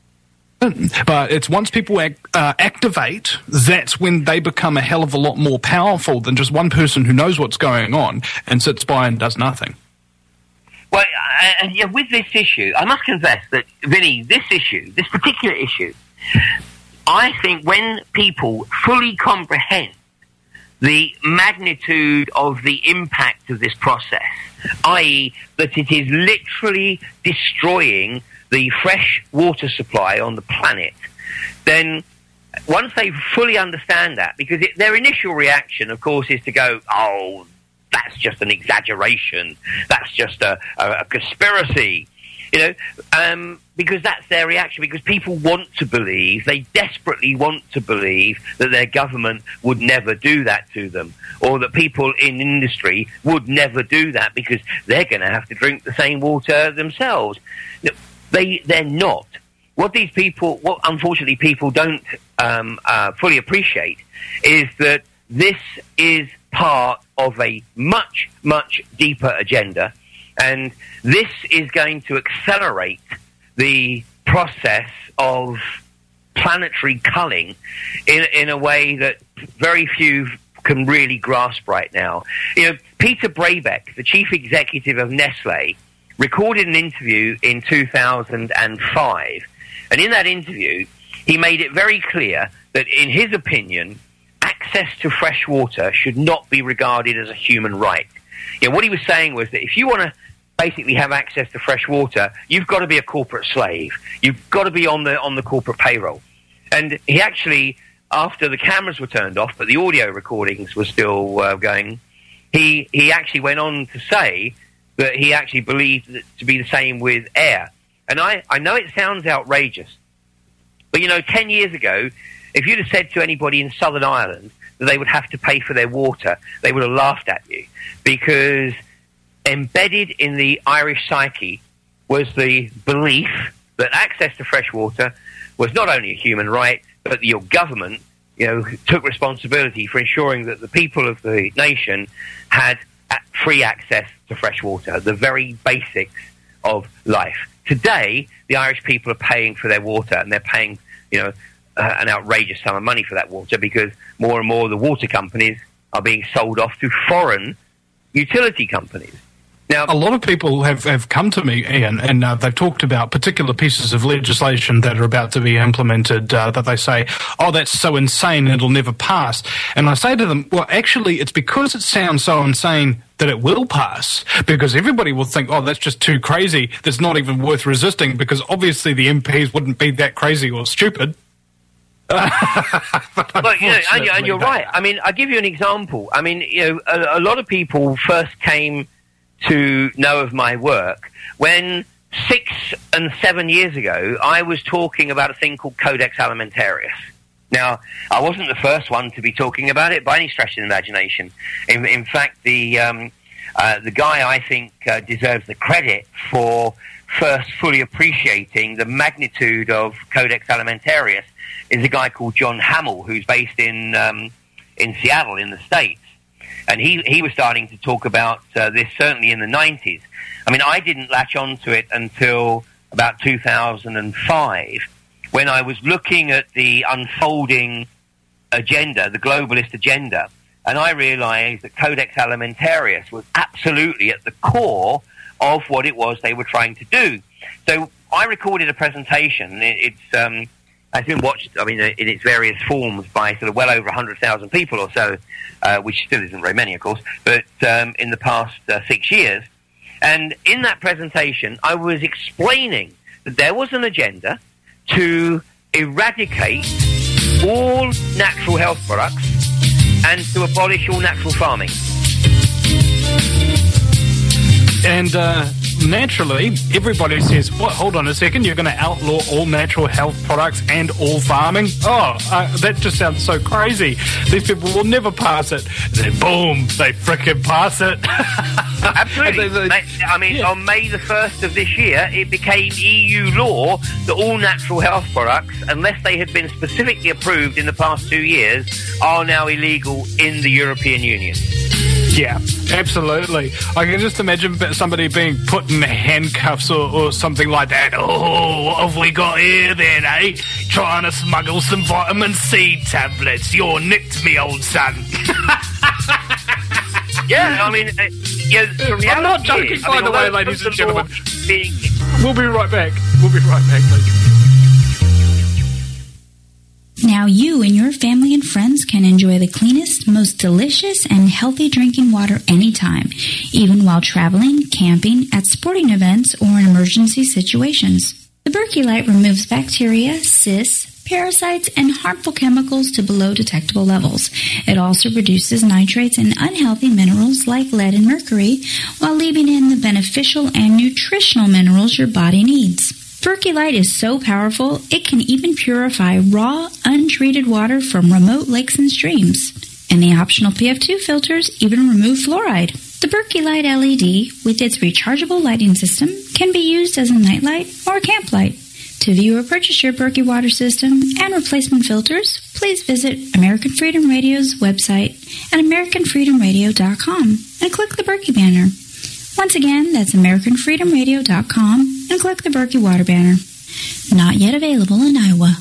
But it's once people act, uh, activate, that's when they become a hell of a lot more powerful than just one person who knows what's going on and sits by and does nothing. Well, uh, yeah, with this issue, I must confess that, Vinny, this issue, this particular issue, I think when people fully comprehend the magnitude of the impact of this process, that is that it is literally destroying the fresh water supply on the planet, then once they fully understand that, because it, their initial reaction, of course, is to go, oh, that's just an exaggeration, that's just a, a, a conspiracy, you know, um, because that's their reaction, because people want to believe, they desperately want to believe that their government would never do that to them, or that people in industry would never do that because they're going to have to drink the same water themselves. They, they're not. What these people, what unfortunately people don't um, uh, fully appreciate is that this is part of a much, much deeper agenda, and this is going to accelerate the process of planetary culling in, in a way that very few can really grasp right now. You know, Peter Brabeck, the chief executive of Nestle, recorded an interview in two thousand five, and in that interview he made it very clear that in his opinion access to fresh water should not be regarded as a human right. You know, what he was saying was that if you want to basically have access to fresh water, you've got to be a corporate slave. You've got to be on the on the corporate payroll. And he actually, after the cameras were turned off but the audio recordings were still uh, going, he he actually went on to say that he actually believed it to be the same with air. And I, I know it sounds outrageous, but, you know, ten years ago, if you'd have said to anybody in Southern Ireland that they would have to pay for their water, they would have laughed at you, because embedded in the Irish psyche was the belief that access to fresh water was not only a human right, but that your government, you know, took responsibility for ensuring that the people of the nation had free access to fresh water, the very basics of life. Today, the Irish people are paying for their water, and they're paying, you know, uh, an outrageous sum of money for that water, because more and more of the water companies are being sold off to foreign utility companies. Now, a lot of people have, have come to me, Ian, and uh, they've talked about particular pieces of legislation that are about to be implemented uh, that they say, oh, that's so insane, it'll never pass. And I say to them, well, actually, it's because it sounds so insane that it will pass, because everybody will think, oh, that's just too crazy, that's not even worth resisting, because obviously the M Ps wouldn't be that crazy or stupid. But, you know, and, and you're right. I mean, I'll give you an example. I mean, you know, a, a lot of people first came to know of my work when six and seven years ago I was talking about a thing called Codex Alimentarius. Now, I wasn't the first one to be talking about it by any stretch of the imagination. In, in fact, the um, uh, the guy I think uh, deserves the credit for first fully appreciating the magnitude of Codex Alimentarius is a guy called John Hamill, who's based in um, in Seattle in the States. And he, he was starting to talk about uh, this certainly in the nineties. I mean, I didn't latch onto it until about two thousand five, when I was looking at the unfolding agenda, the globalist agenda, and I realized that Codex Alimentarius was absolutely at the core of what it was they were trying to do. So I recorded a presentation. It, it's um, it's been watched, I mean, in its various forms by sort of well over one hundred thousand people or so, uh, which still isn't very many, of course, but um, in the past uh, six years. And in that presentation, I was explaining that there was an agenda to eradicate all natural health products and to abolish all natural farming. And uh, naturally, everybody says, "What? Hold on a second, you're going to outlaw all natural health products and all farming? Oh, uh, that just sounds so crazy. These people will never pass it." And then, boom, they frickin' pass it. Absolutely. they, they, I mean, yeah. On May the first of this year, it became E U law that all natural health products, unless they had been specifically approved in the past two years, are now illegal in the European Union. Yeah, absolutely. I can just imagine somebody being put in handcuffs or, or something like that. Oh, what have we got here then, eh? Trying to smuggle some vitamin C tablets. You're nicked me, old son. Yeah, I mean, uh, yeah, the reality I'm not joking, is, by I mean, the way, ladies and gentlemen. Being... We'll be right back. We'll be right back, ladies. Now you and your family and friends can enjoy the cleanest, most delicious, and healthy drinking water anytime, even while traveling, camping, at sporting events, or in emergency situations. The Berkey Light removes bacteria, cysts, parasites, and harmful chemicals to below detectable levels. It also reduces nitrates and unhealthy minerals like lead and mercury, while leaving in the beneficial and nutritional minerals your body needs. Berkey Light is so powerful, it can even purify raw, untreated water from remote lakes and streams. And the optional P F two filters even remove fluoride. The Berkey Light L E D, with its rechargeable lighting system, can be used as a nightlight or a camp light. To view or purchase your Berkey water system and replacement filters, please visit American Freedom Radio's website at american freedom radio dot com and click the Berkey banner. Once again, that's american freedom radio dot com and click the Berkey water banner. Not yet available in Iowa.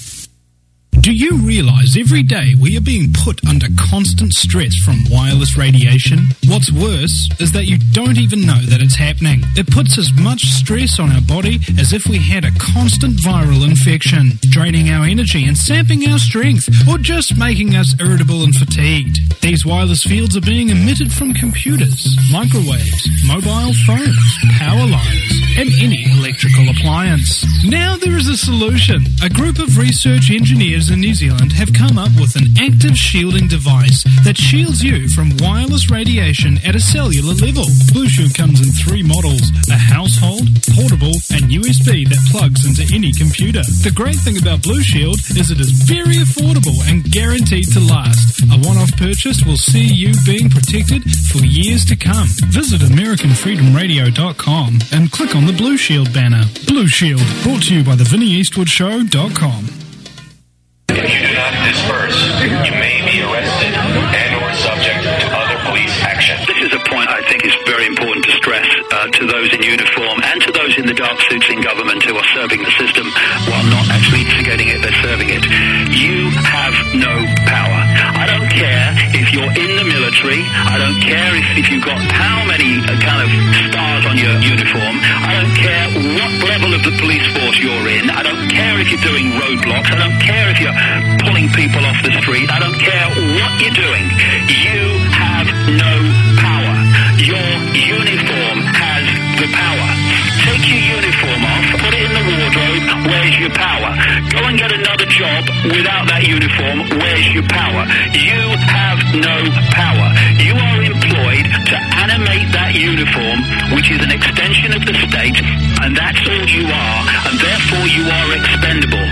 Do you realize every day we are being put under constant stress from wireless radiation? What's worse is that you don't even know that it's happening. It puts as much stress on our body as if we had a constant viral infection, draining our energy and sapping our strength, or just making us irritable and fatigued. These wireless fields are being emitted from computers, microwaves, mobile phones, power lines, and any electrical appliance. Now there is a solution. A group of research engineers in New Zealand have come up with an active shielding device that shields you from wireless radiation at a cellular level. Blue Shield comes in three models: a household, portable, and U S B that plugs into any computer. The great thing about Blue Shield is it is very affordable and guaranteed to last. A one-off purchase will see you being protected for years to come. Visit american freedom radio dot com and click on the Blue Shield banner. Blue Shield, brought to you by the vinnie eastwood show dot com. If you do not disperse, you may be arrested and or subject to other police action. This is a point I think is very important to stress uh, to those in uniform and to those in the dark suits in government who are serving the system while not actually instigating it, they're serving it. You have no power. I don't care if you're in the military. I don't care if, if you've got how many uh, kind of stars on your uniform. I don't care what level of the police force you're in. I don't care if you're doing roadblocks. I don't care if you're pulling people off the street. I don't care what you're doing. You have no power. Your uniform has the power. Take your uniform off, put it in the wardrobe. Where's your power? Go and get another job without that uniform. Where's your power? You have no power. You are employed to animate that uniform, which is an extension of the state, and that's all you are, and therefore you are expendable.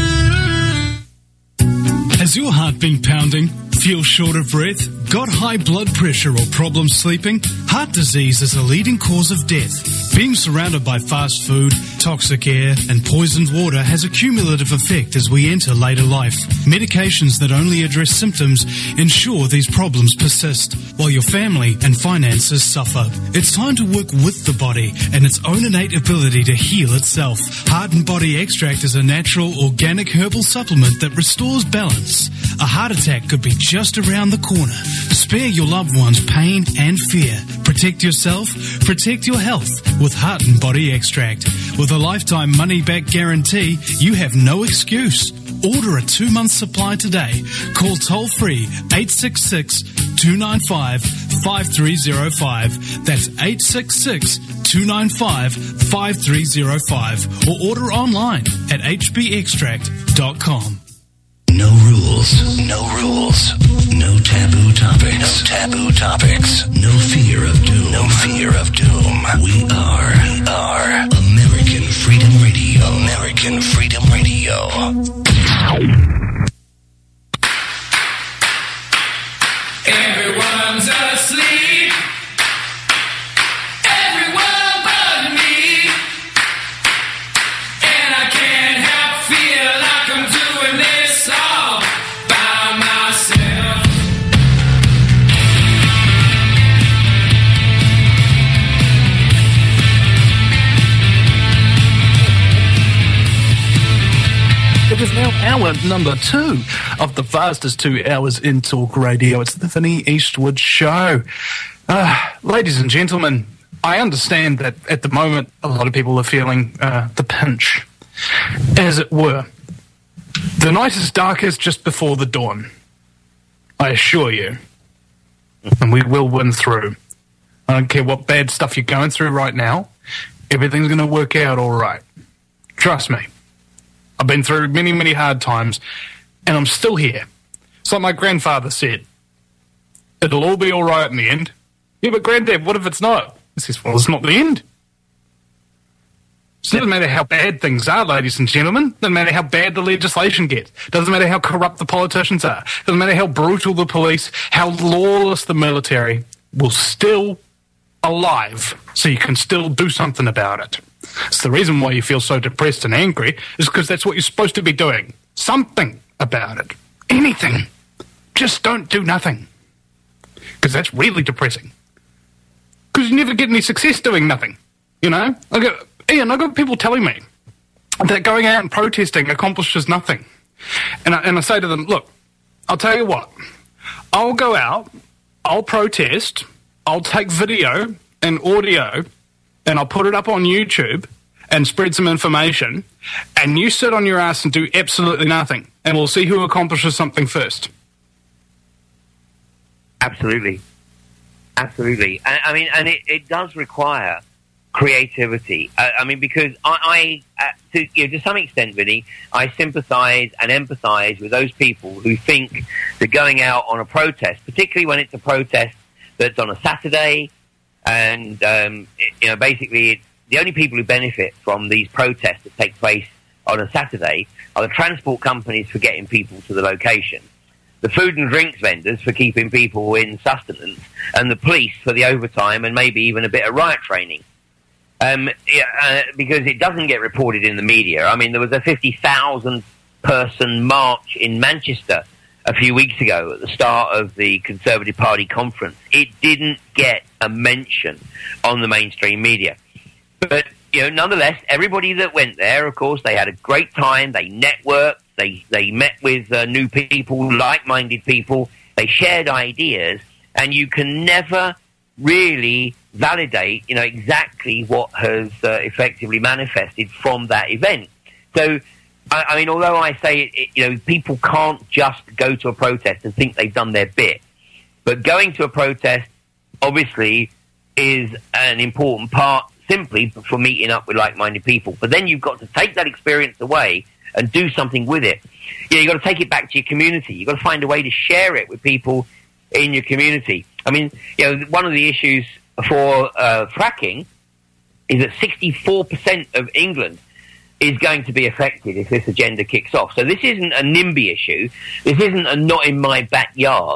Has your heart been pounding? Feel short of breath? Got high blood pressure or problems sleeping? Heart disease is a leading cause of death. Being surrounded by fast food, toxic air, and poisoned water has a cumulative effect as we enter later life. Medications that only address symptoms ensure these problems persist, while your family and finances suffer. It's time to work with the body and its own innate ability to heal itself. Heart and Body Extract is a natural, organic herbal supplement that restores balance. A heart attack could be just around the corner. Spare your loved ones pain and fear. Protect yourself, protect your health with Heart and Body Extract. With a lifetime money-back guarantee, you have no excuse. Order a two-month supply today. Call toll-free eight six six, two nine five, five three zero five. That's eight six six, two nine five, five three zero five. Or order online at h b extract dot com. No rules, no rules, no taboo topics, no taboo topics, no fear of doom, no fear of doom. We are, we are American Freedom Radio, American Freedom Radio. Everyone's asleep. Everyone but me. And I can't help feel like I'm doing this all by myself. It is now hour number two of the fastest two hours in talk radio. It's the Vinnie Eastwood Show. Uh, ladies and gentlemen, I understand that at the moment a lot of people are feeling uh, the pinch, as it were. The night is darkest just before the dawn, I assure you. And we will win through. I don't care what bad stuff you're going through right now. Everything's going to work out all right. Trust me. I've been through many, many hard times, and I'm still here. It's like my grandfather said, it'll all be all right in the end. Yeah, but Granddad, what if it's not? He says, well, it's not the end. It doesn't matter how bad things are, ladies and gentlemen. Doesn't matter how bad the legislation gets. Doesn't matter how corrupt the politicians are. Doesn't matter how brutal the police, how lawless the military. We're still alive, so you can still do something about it. It's the reason why you feel so depressed and angry is because that's what you're supposed to be doing. Something about it. Anything. Just don't do nothing. Because that's really depressing. Because you never get any success doing nothing. You know? I got, Ian, I got people telling me that going out and protesting accomplishes nothing. And I, and I say to them, look, I'll tell you what. I'll go out, I'll protest, I'll take video and audio, and I'll put it up on YouTube and spread some information, and you sit on your ass and do absolutely nothing, and we'll see who accomplishes something first. Absolutely. Absolutely. I, I mean, and it, it does require creativity. I, I mean, because I, I uh, to, you know, to some extent, Vinny, I sympathise and empathise with those people who think that going out on a protest, particularly when it's a protest that's on a Saturday, and, um, it, you know, basically it's the only people who benefit from these protests that take place on a Saturday are the transport companies for getting people to the location, the food and drinks vendors for keeping people in sustenance, and the police for the overtime and maybe even a bit of riot training. Um, yeah, uh, because it doesn't get reported in the media. I mean, there was a fifty thousand person march in Manchester a few weeks ago at the start of the Conservative Party conference. It didn't get a mention on the mainstream media. But, you know, nonetheless, everybody that went there, of course, they had a great time. They networked. They, they met with uh, new people, like-minded people. They shared ideas. And you can never really validate, you know, exactly what has uh, effectively manifested from that event. So, I, I mean, although I say, it, it, you know, people can't just go to a protest and think they've done their bit. But going to a protest, obviously, is an important part simply for meeting up with like-minded people. But then you've got to take that experience away and do something with it. You know, you've got to take it back to your community. You've got to find a way to share it with people in your community. I mean, you know, one of the issues for uh, fracking is that sixty-four percent of England is going to be affected if this agenda kicks off. So this isn't a NIMBY issue. This isn't a not in my backyard.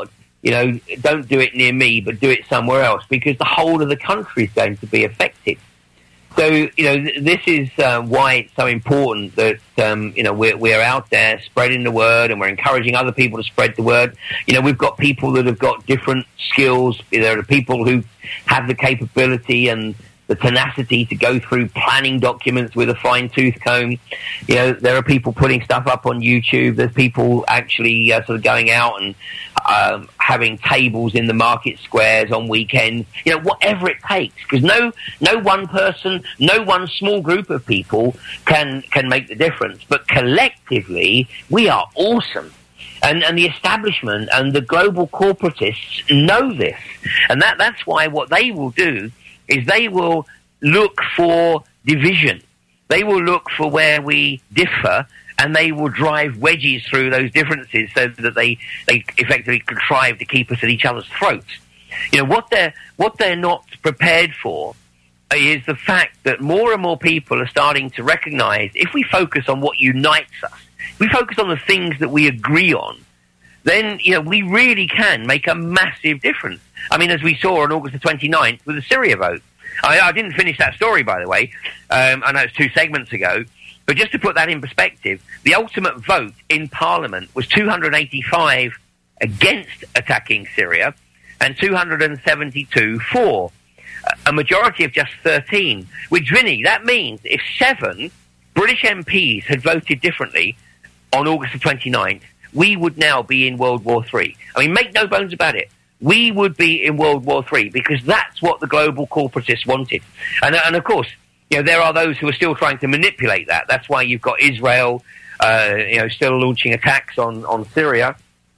you know, don't do it near me, but do it somewhere else, because the whole of the country is going to be affected. So, you know, th- this is uh, why it's so important that, um, you know, we're, we're out there spreading the word, and we're encouraging other people to spread the word. You know, we've got people that have got different skills. There are people who have the capability and the tenacity to go through planning documents with a fine-tooth comb. You know, there are people putting stuff up on YouTube. There's people actually uh, sort of going out and um, having tables in the market squares on weekends. You know, whatever it takes, because no, no one person, no one small group of people can can make the difference. But collectively, we are awesome. And, and the establishment and the global corporatists know this, and that that's why what they will do is they will look for division. They will look for where we differ, and they will drive wedges through those differences so that they, they effectively contrive to keep us at each other's throats. You know, what they're, what they're not prepared for is the fact that more and more people are starting to recognize, if we focus on what unites us, if we focus on the things that we agree on, then, you know, we really can make a massive difference. I mean, as we saw on August the twenty-ninth with the Syria vote. I, I didn't finish that story, by the way. Um, I know it's two segments ago. But just to put that in perspective, the ultimate vote in Parliament was two hundred eighty-five against attacking Syria and two hundred seventy-two for. A majority of just thirteen. Which, Vinny, that means if seven British M Ps had voted differently on August the twenty-ninth, we would now be in World War Three. I mean, make no bones about it. We would be in World War Three, because that's what the global corporatists wanted. And, and of course, you know, there are those who are still trying to manipulate that. That's why you've got Israel, uh, you know, still launching attacks on, on Syria.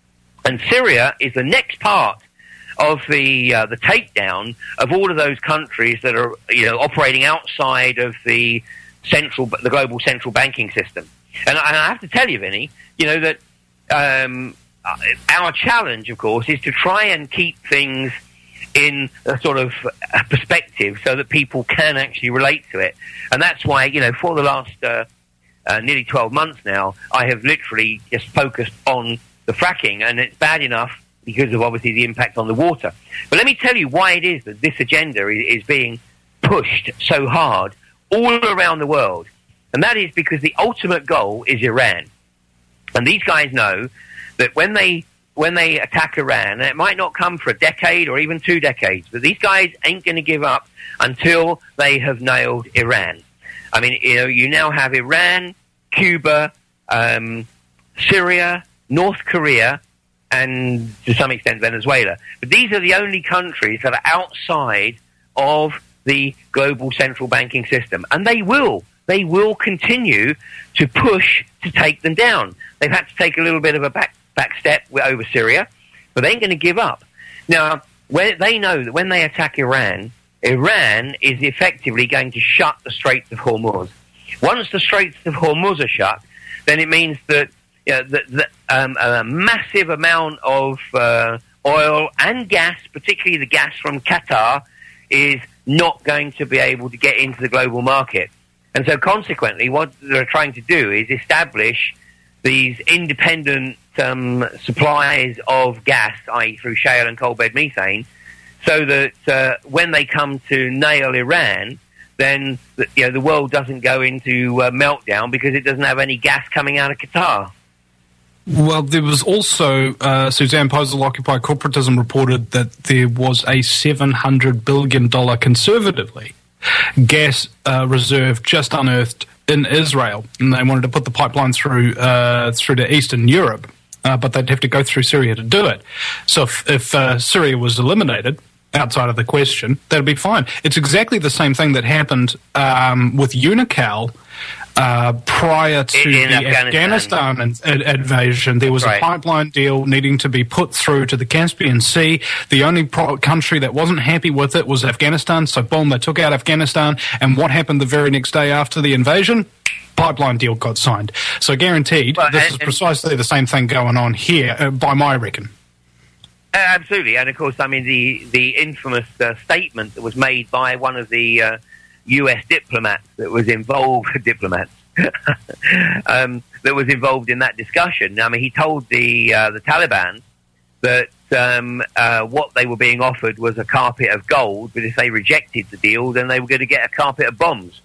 And Syria is the next part of the uh, the takedown of all of those countries that are, you know, operating outside of the central, the global central banking system. And I, and I have to tell you, Vinny, you know, that um, our challenge, of course, is to try and keep things in a sort of a perspective so that people can actually relate to it. And that's why, you know, for the last uh, uh, nearly twelve months now, I have literally just focused on the fracking, and it's bad enough because of obviously the impact on the water. But let me tell you why it is that this agenda is, is being pushed so hard all around the world. And that is because the ultimate goal is Iran. And these guys know that when they when they attack Iran, and it might not come for a decade or even two decades, but these guys ain't going to give up until they have nailed Iran. I mean, you know, you now have Iran, Cuba, um, Syria, North Korea, and to some extent Venezuela. But these are the only countries that are outside of the global central banking system. And they will. They will continue to push to take them down. They've had to take a little bit of a back, back step over Syria, but they ain't going to give up. Now, when they know that when they attack Iran, Iran is effectively going to shut the Straits of Hormuz. Once the Straits of Hormuz are shut, then it means that, you know, that, that um, a massive amount of uh, oil and gas, particularly the gas from Qatar, is not going to be able to get into the global market. And so consequently, what they're trying to do is establish these independent um, supplies of gas, that is through shale and coal bed methane, so that uh, when they come to nail Iran, then the, you know, the world doesn't go into uh, meltdown because it doesn't have any gas coming out of Qatar. Well, there was also, uh, Suzanne Posel, Occupy Corporatism, reported that there was a seven hundred billion dollars conservatively gas uh, reserve just unearthed in Israel, and they wanted to put the pipeline through uh, through to Eastern Europe, uh, but they'd have to go through Syria to do it. So if, if uh, Syria was eliminated outside of the question, that'd be fine. It's exactly the same thing that happened um, with Unocal uh, prior to in, in the Afghanistan, Afghanistan in, invasion. There was right. a pipeline deal needing to be put through to the Caspian Sea. The only pro- country that wasn't happy with it was Afghanistan, so boom, they took out Afghanistan, and what happened the very next day after the invasion? Pipeline deal got signed. So guaranteed, well, this and, is precisely the same thing going on here, uh, by my reckon. Uh, absolutely, and of course, I mean, the, the infamous uh, statement that was made by one of the uh, U S diplomats that was involved, diplomats, um, that was involved in that discussion. I mean, he told the uh, the Taliban that um, uh, what they were being offered was a carpet of gold, but if they rejected the deal, then they were going to get a carpet of bombs.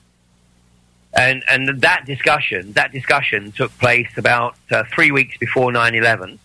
And and that discussion, that discussion took place about uh, three weeks before nine eleven.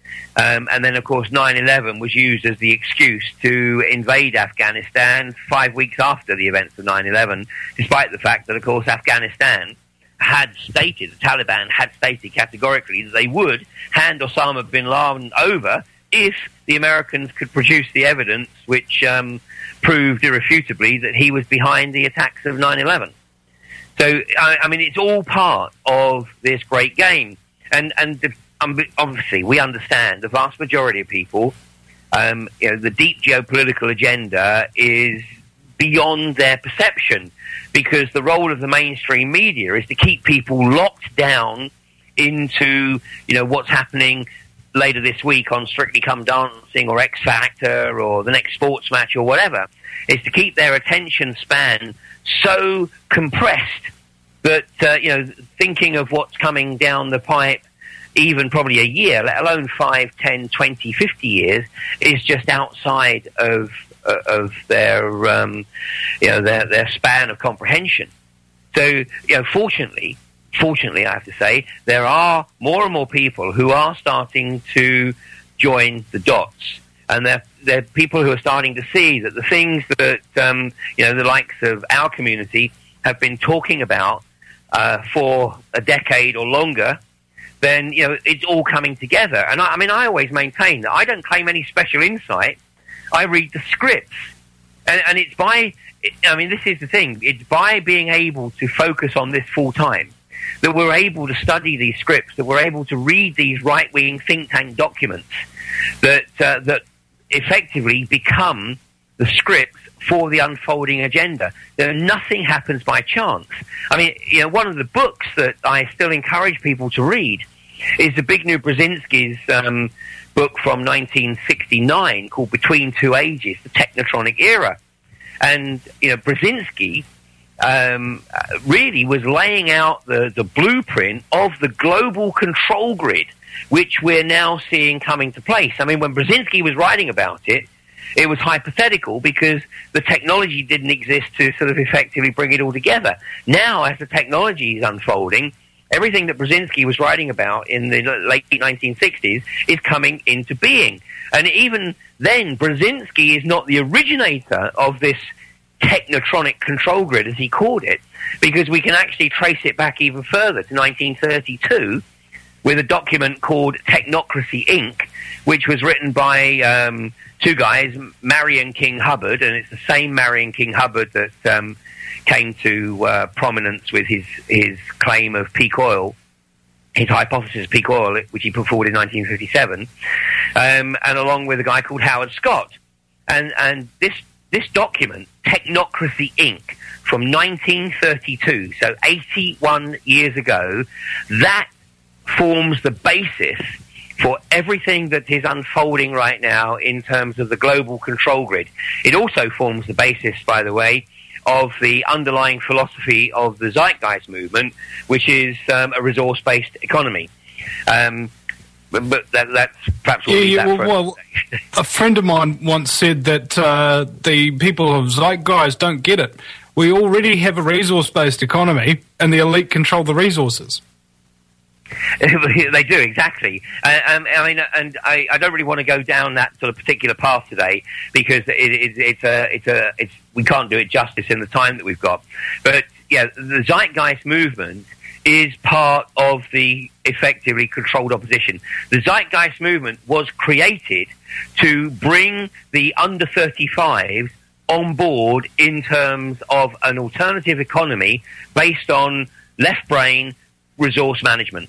Um, and then, of course, nine eleven was used as the excuse to invade Afghanistan five weeks after the events of nine eleven, despite the fact that, of course, Afghanistan had stated, the Taliban had stated categorically that they would hand Osama bin Laden over if the Americans could produce the evidence which um, proved irrefutably that he was behind the attacks of nine eleven. So, I, I mean, it's all part of this great game. And, and the, um, obviously, we understand the vast majority of people, um, you know, the deep geopolitical agenda is beyond their perception, because the role of the mainstream media is to keep people locked down into, you know, what's happening later this week on Strictly Come Dancing or X Factor or the next sports match or whatever, is to keep their attention span so compressed that, uh, you know, thinking of what's coming down the pipe even probably a year, let alone five, ten, twenty, fifty years, is just outside of uh, of their, um, you know, their, their span of comprehension. So, you know, fortunately, fortunately, I have to say, there are more and more people who are starting to join the dots. And they're, they're people who are starting to see that the things that, um, you know, the likes of our community have been talking about uh, for a decade or longer, then, you know, it's all coming together. And I, I mean, I always maintain that I don't claim any special insight. I read the scripts. And, and it's by, I mean, this is the thing, it's by being able to focus on this full time that we're able to study these scripts, that we're able to read these right-wing think tank documents that uh, that effectively become the scripts for the unfolding agenda. There, nothing happens by chance. I mean, you know, one of the books that I still encourage people to read is Zbigniew Brzezinski's um, book from nineteen sixty-nine called Between Two Ages, the Technotronic Era. And, you know, Brzezinski um, really was laying out the, the blueprint of the global control grid, which we're now seeing coming to place. I mean, when Brzezinski was writing about it, it was hypothetical because the technology didn't exist to sort of effectively bring it all together. Now, as the technology is unfolding, everything that Brzezinski was writing about in the late nineteen sixties is coming into being. And even then, Brzezinski is not the originator of this technotronic control grid, as he called it, because we can actually trace it back even further to nineteen thirty-two, with a document called Technocracy, Incorporated, which was written by um, two guys, Marion King Hubbard, and it's the same Marion King Hubbard that um, came to uh, prominence with his, his claim of peak oil, his hypothesis of peak oil, which he put forward in nineteen fifty-seven, um, and along with a guy called Howard Scott. And, and this, this document, Technocracy, Incorporated, from nineteen thirty-two, so eighty-one years ago, that forms the basis for everything that is unfolding right now in terms of the global control grid. It also forms the basis, by the way, of the underlying philosophy of the Zeitgeist movement, which is um, a resource-based economy. Um, but but that, that's perhaps what yeah, we yeah, that well, well, a friend of mine once said that uh, the people of Zeitgeist don't get it. We already have a resource-based economy, and the elite control the resources. They do, exactly. Uh, um, I mean, and I, I don't really want to go down that sort of particular path today because it, it, it's a, it's a, it's we can't do it justice in the time that we've got. But yeah, the Zeitgeist movement is part of the effectively controlled opposition. The Zeitgeist movement was created to bring the under thirty-fives on board in terms of an alternative economy based on left brain resource management.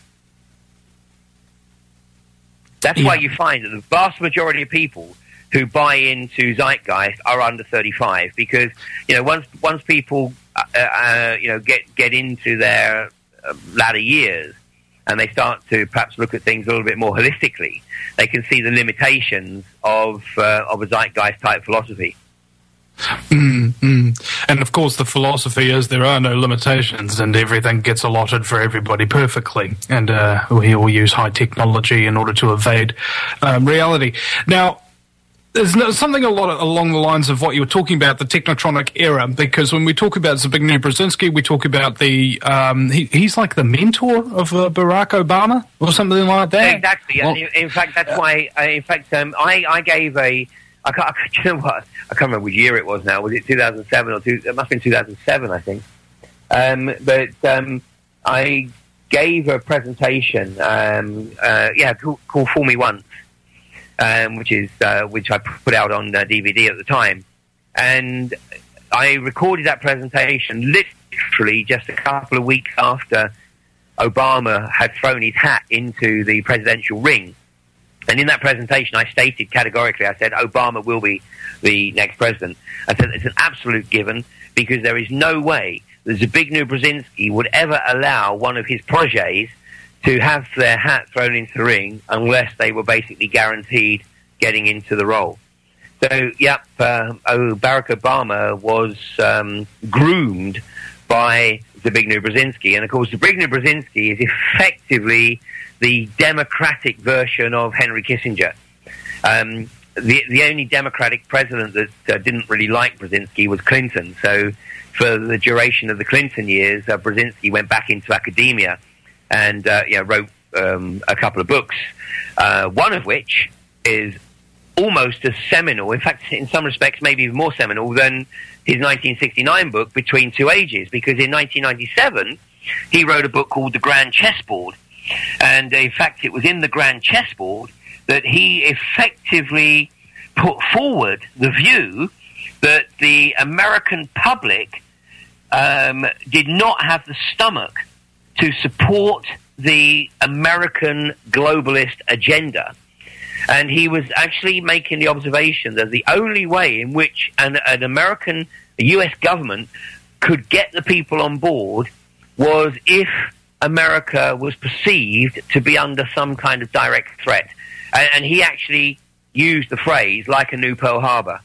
That's yeah. why you find that the vast majority of people who buy into Zeitgeist are under thirty-five, because, you know, once once people uh, uh, you know get get into their uh, latter years and they start to perhaps look at things a little bit more holistically, they can see the limitations of uh, of a Zeitgeist type philosophy. Mm-hmm. And of course, the philosophy is there are no limitations, and everything gets allotted for everybody perfectly. And uh, we all use high technology in order to evade um, reality. Now, there's no, something a lot of, along the lines of what you were talking about, the technotronic era, because when we talk about Zbigniew Brzezinski, we talk about the, um, he, he's like the mentor of uh, Barack Obama or something like that. Exactly. Well, in, in fact, that's uh, why, uh, in fact, um, I, I gave a, I can't, I can't, you know what, I can't remember which year it was now. Was it two thousand seven or two, it must have been two thousand seven, I think. Um, but um, I gave a presentation, um, uh, yeah, called, called Fool Me Once. Um, which is uh, which I put out on uh, D V D at the time, and I recorded that presentation literally just a couple of weeks after Obama had thrown his hat into the presidential ring. And in that presentation, I stated categorically, I said Obama will be the next president. I said it's an absolute given because there is no way that Zbigniew Brzezinski would ever allow one of his protégés to have their hat thrown into the ring unless they were basically guaranteed getting into the role. So, yep, uh, oh, Barack Obama was um, groomed by Zbigniew Brzezinski. And, of course, Zbigniew Brzezinski is effectively the Democratic version of Henry Kissinger. Um, the, the only Democratic president that uh, didn't really like Brzezinski was Clinton. So for the duration of the Clinton years, uh, Brzezinski went back into academia and uh, yeah, wrote um, a couple of books, uh, one of which is almost as seminal, in fact, in some respects, maybe even more seminal than his nineteen sixty-nine book, Between Two Ages, because in nineteen ninety-seven, he wrote a book called The Grand Chessboard. And in fact, it was in The Grand Chessboard that he effectively put forward the view that the American public um, did not have the stomach to support the American globalist agenda. And he was actually making the observation that the only way in which an, an American, a U S government could get the people on board was if America was perceived to be under some kind of direct threat. And, and he actually used the phrase, like a new Pearl Harbor.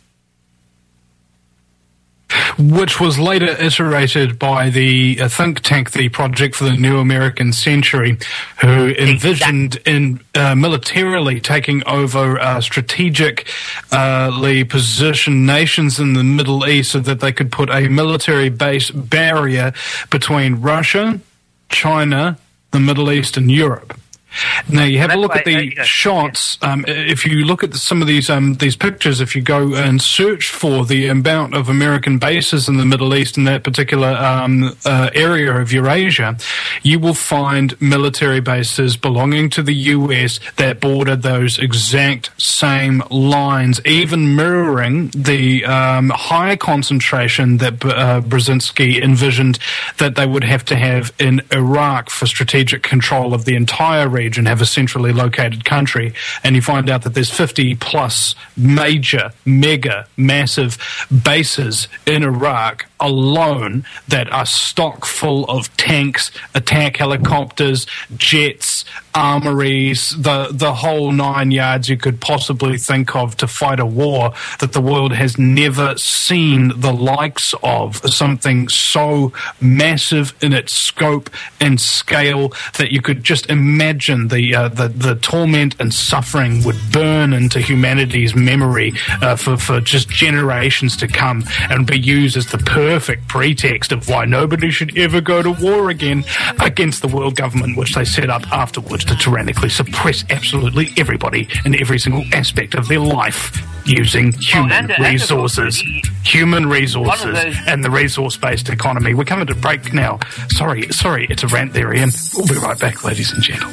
Which was later iterated by the uh, think tank, the Project for the New American Century, who envisioned in uh, militarily taking over uh, strategically positioned nations in the Middle East so that they could put a military base barrier between Russia, China, the Middle East, and Europe. Now you have a look at the shots. Um, if you look at some of these um, these pictures, if you go and search for the amount of American bases in the Middle East in that particular um, uh, area of Eurasia, you will find military bases belonging to the U S that border those exact same lines, even mirroring the um, high concentration that uh, Brzezinski envisioned that they would have to have in Iraq for strategic control of the entire region. And have a centrally located country, and you find out that there's fifty plus major, mega, massive bases in Iraq alone that are stock full of tanks, attack helicopters, jets, armories, the the whole nine yards you could possibly think of to fight a war that the world has never seen the likes of. Something so massive in its scope and scale that you could just imagine the uh, the, the torment and suffering would burn into humanity's memory uh, for, for just generations to come and be used as the perfect pretext of why nobody should ever go to war again against the world government, which they set up afterwards to tyrannically suppress absolutely everybody in every single aspect of their life using human well, and, resources. And human resources those... and the resource-based economy. We're coming to break now. Sorry, sorry, it's a rant there, Ian. We'll be right back, ladies and gentlemen.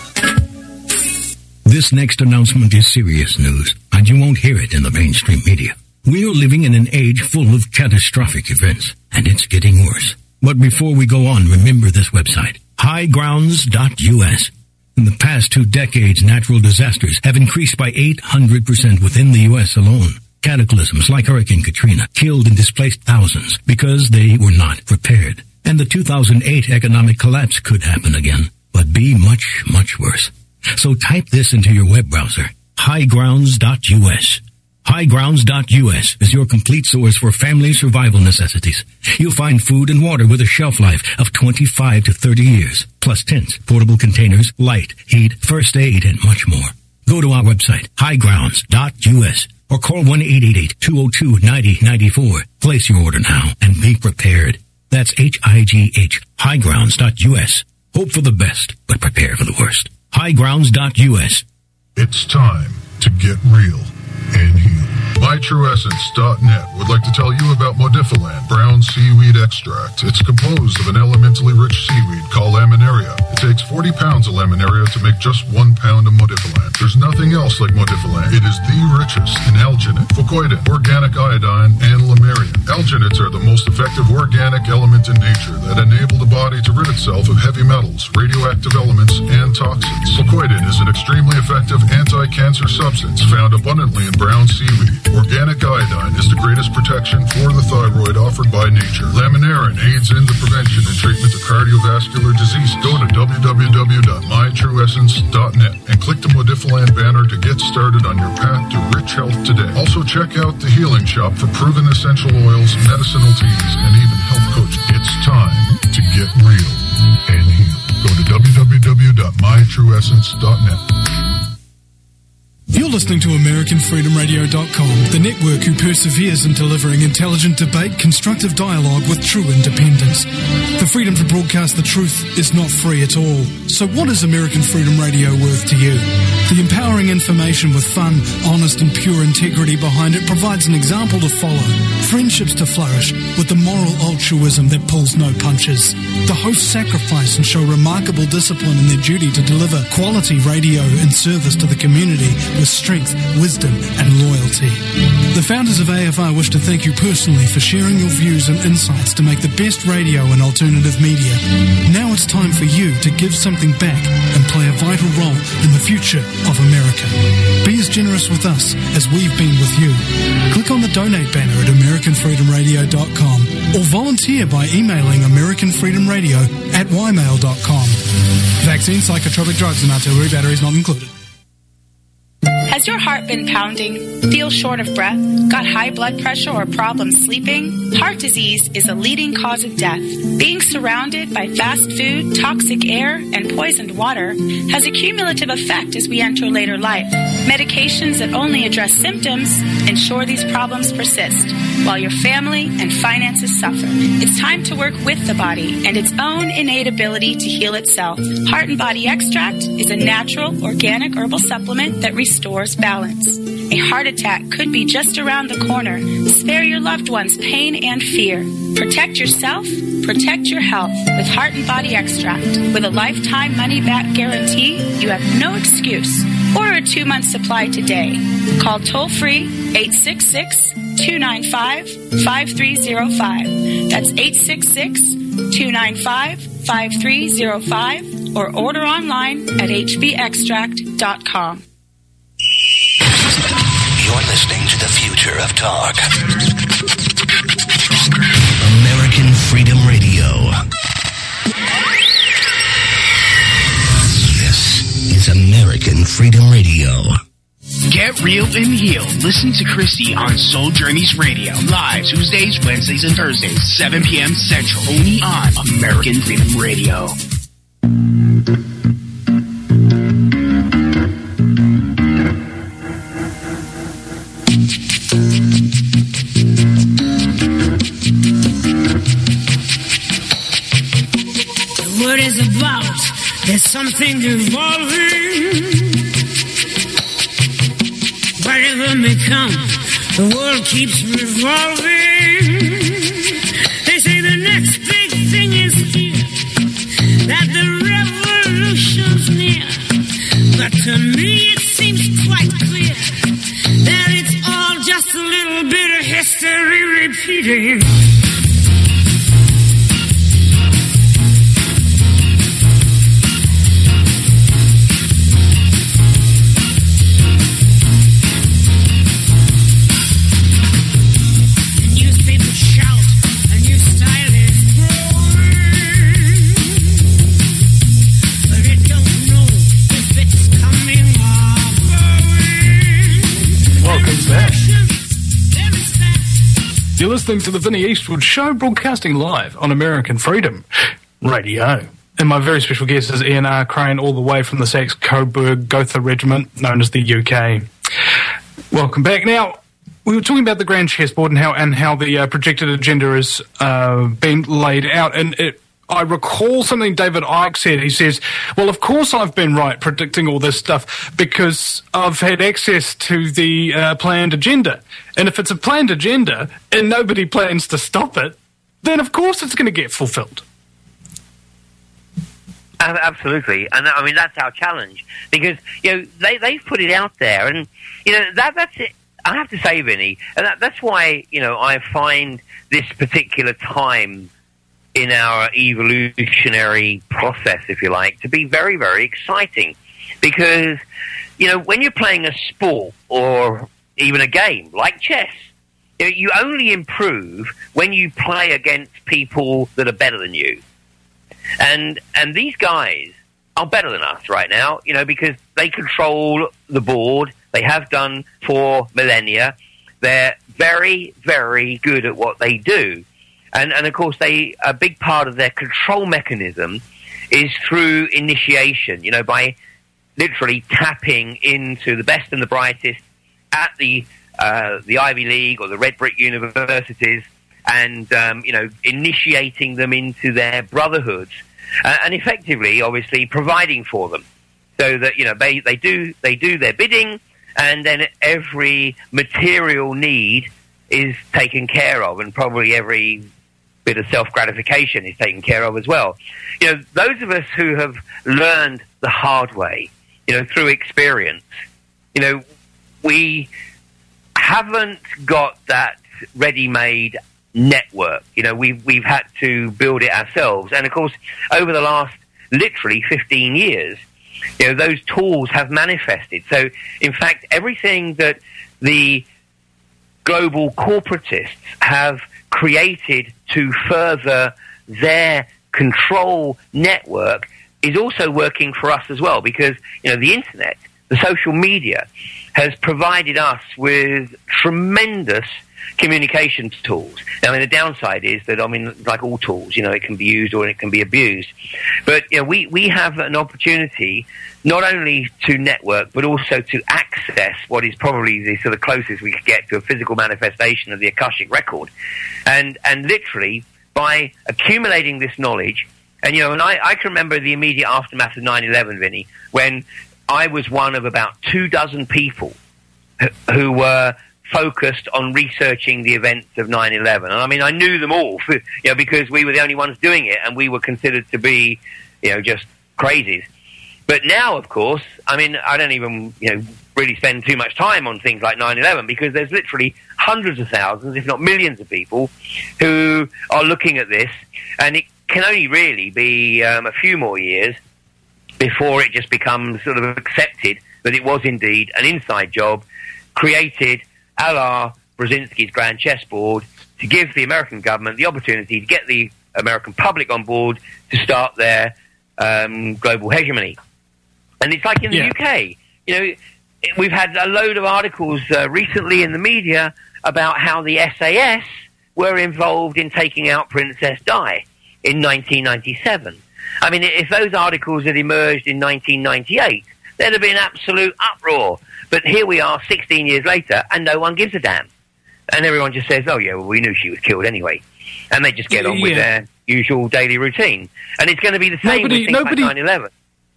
This next announcement is serious news, and you won't hear it in the mainstream media. We are living in an age full of catastrophic events, and it's getting worse. But before we go on, remember this website, high grounds dot U S. In the past two decades, natural disasters have increased by eight hundred percent within the U S alone. Cataclysms like Hurricane Katrina killed and displaced thousands because they were not prepared. And the two thousand eight economic collapse could happen again, but be much, much worse. So type this into your web browser, high grounds dot U S. high grounds dot U S is your complete source for family survival necessities. You'll find food and water with a shelf life of twenty-five to thirty years, plus tents, portable containers, light, heat, first aid, and much more. Go to our website, high grounds dot U S, or call one eight eight eight, two oh two, nine oh nine four. Place your order now and be prepared. That's H I G H, high grounds dot U S. Hope for the best, but prepare for the worst. high grounds dot U S. It's time to get real and heal. my true essence dot net would like to tell you about Modifiland brown seaweed extract. It's composed of an elementally rich seaweed called laminaria. It takes forty pounds of laminaria to make just one pound of Modifiland. There's nothing else like Modifiland. It is the richest in alginate, fucoidin, organic iodine, and lamarian. Alginates are the most effective organic element in nature that enable the body to rid itself of heavy metals, radioactive elements, and toxins. Fucoidin is an extremely effective anti-cancer substance found abundantly in brown seaweed. Organic iodine is the greatest protection for the thyroid offered by nature. Laminarin aids in the prevention and treatment of cardiovascular disease. Go to w w w dot my true essence dot net and click the Modifiland banner to get started on your path to rich health today. Also check out the Healing Shop for proven essential oils, medicinal teas, and even health coaching. It's time to get real and heal. Go to w w w dot my true essence dot net. You're listening to American Freedom Radio dot com, the network who perseveres in delivering intelligent debate, constructive dialogue with true independence. The freedom to broadcast the truth is not free at all. So what is American Freedom Radio worth to you? The empowering information with fun, honest and pure integrity behind it provides an example to follow, friendships to flourish, with the moral altruism that pulls no punches. The hosts sacrifice and show remarkable discipline in their duty to deliver quality radio in service to the community with strength, wisdom, and loyalty. The founders of A F R wish to thank you personally for sharing your views and insights to make the best radio and alternative media. Now it's time for you to give something back and play a vital role in the future of America. Be as generous with us as we've been with you. Click on the donate banner at American Freedom Radio dot com or volunteer by emailing American Freedom Radio at y mail dot com. Vaccine, psychotropic drugs, and artillery batteries not included. Has your heart been pounding? Feel short of breath? Got high blood pressure or problems sleeping? Heart disease is a leading cause of death. Being surrounded by fast food, toxic air, and poisoned water has a cumulative effect as we enter later life. Medications that only address symptoms ensure these problems persist, while your family and finances suffer. It's time to work with the body and its own innate ability to heal itself. Heart and Body Extract is a natural, organic herbal supplement that restores balance. A heart attack could be just around the corner. Spare your loved ones pain and fear. Protect yourself, protect your health with Heart and Body Extract. With a lifetime money-back guarantee, you have no excuse. Order a two-month supply today. Call toll-free eight six six, two nine five, five three zero five. That's eight six six, two nine five, five three zero five or order online at h b extract dot com. You're listening to the future of talk. American Freedom Radio. This is American Freedom Radio. Get real and heal. Listen to Christy on Soul Journeys Radio. Live Tuesdays, Wednesdays, and Thursdays, seven p.m. Central. Only on American Freedom Radio. What is about? There's something evolving. Whatever may come, the world keeps revolving. They say the next big thing is here, that the revolution's near. But to me it seems quite clear that it's all just a little bit of history repeating. Welcome back. You're listening to the Vinnie Eastwood Show, broadcasting live on American Freedom Radio. And my very special guest is Ian R. Crane, all the way from the Saxe-Coburg Gotha Regiment, known as the U K. Welcome back. Now, we were talking about the grand chessboard and how and how the uh, projected agenda has uh, been laid out, and it I recall something David Icke said. He says, well, of course I've been right predicting all this stuff because I've had access to the uh, planned agenda. And if it's a planned agenda and nobody plans to stop it, then of course it's going to get fulfilled. Absolutely. And I mean, that's our challenge because, you know, they, they've put it out there. And, you know, that that's it. I have to say, Vinny, and that, that's why, you know, I find this particular time in our evolutionary process, if you like, to be very, very exciting. Because, you know, when you're playing a sport or even a game like chess, you know, you only improve when you play against people that are better than you. And and these guys are better than us right now, you know, because they control the board. They have done for millennia. They're very, very good at what they do. And, and of course, they a big part of their control mechanism is through initiation, you know, by literally tapping into the best and the brightest at the uh, the Ivy League or the Red Brick universities and, um, you know, initiating them into their brotherhoods uh, and effectively, obviously, providing for them so that, you know, they, they do they do their bidding and then every material need is taken care of and probably every bit of self-gratification is taken care of as well. You know, those of us who have learned the hard way, you know, through experience, you know, we haven't got that ready-made network. You know, we've, we've had to build it ourselves. And, of course, over the last literally fifteen years, you know, those tools have manifested. So, in fact, everything that the global corporatists have created to further their control network is also working for us as well because, you know, the internet, the social media has provided us with tremendous communications tools. Now, I mean, the downside is that, I mean, like all tools, you know, it can be used or it can be abused. But, you know, we, we have an opportunity not only to network, but also to access what is probably the sort of closest we could get to a physical manifestation of the Akashic record. And, and literally, by accumulating this knowledge, and, you know, and I, I can remember the immediate aftermath of nine eleven, Vinny, when I was one of about two dozen people who, who were focused on researching the events of nine eleven. And I mean, I knew them all, you know, because we were the only ones doing it, and we were considered to be, you know, just crazies. But now, of course, I mean, I don't even, you know, really spend too much time on things like nine eleven because there's literally hundreds of thousands, if not millions of people who are looking at this, and it can only really be um, a few more years before it just becomes sort of accepted that it was indeed an inside job created a la Brzezinski's Grand Chessboard to give the American government the opportunity to get the American public on board to start their um, global hegemony. And it's like in the Yeah. U K, you know, we've had a load of articles uh, recently in the media about how the S A S were involved in taking out Princess Di in nineteen ninety-seven. I mean, if those articles had emerged in nineteen ninety-eight, there'd have been absolute uproar. But here we are sixteen years later, and no one gives a damn. And everyone just says, oh, yeah, well, we knew she was killed anyway. And they just get on with Yeah. their usual daily routine. And it's going to be the same Nobody- with things nobody- like nine eleven.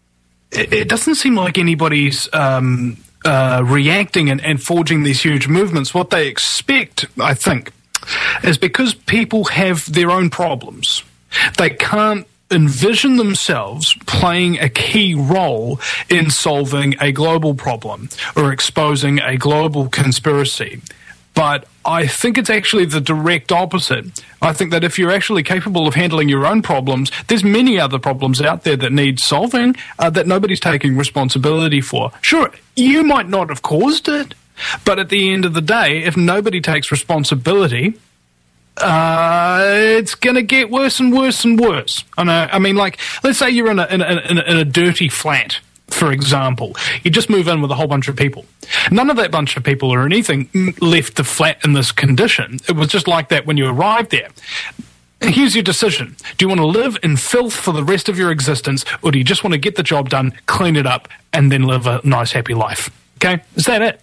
It, it doesn't seem like anybody's um, uh, reacting and, and forging these huge movements. What they expect, I think, is because people have their own problems, they can't envision themselves playing a key role in solving a global problem or exposing a global conspiracy. But I think it's actually the direct opposite. I think that if you're actually capable of handling your own problems, there's many other problems out there that need solving uh, that nobody's taking responsibility for. Sure, you might not have caused it, but at the end of the day, if nobody takes responsibility, uh, it's going to get worse and worse and worse. I know. I mean, like, let's say you're in a, in a, in a, in a dirty flat for example, you just move in with a whole bunch of people. None of that bunch of people or anything left the flat in this condition. It was just like that when you arrived there. Here's your decision. Do you want to live in filth for the rest of your existence, or do you just want to get the job done, clean it up, and then live a nice, happy life? Okay? Is that it?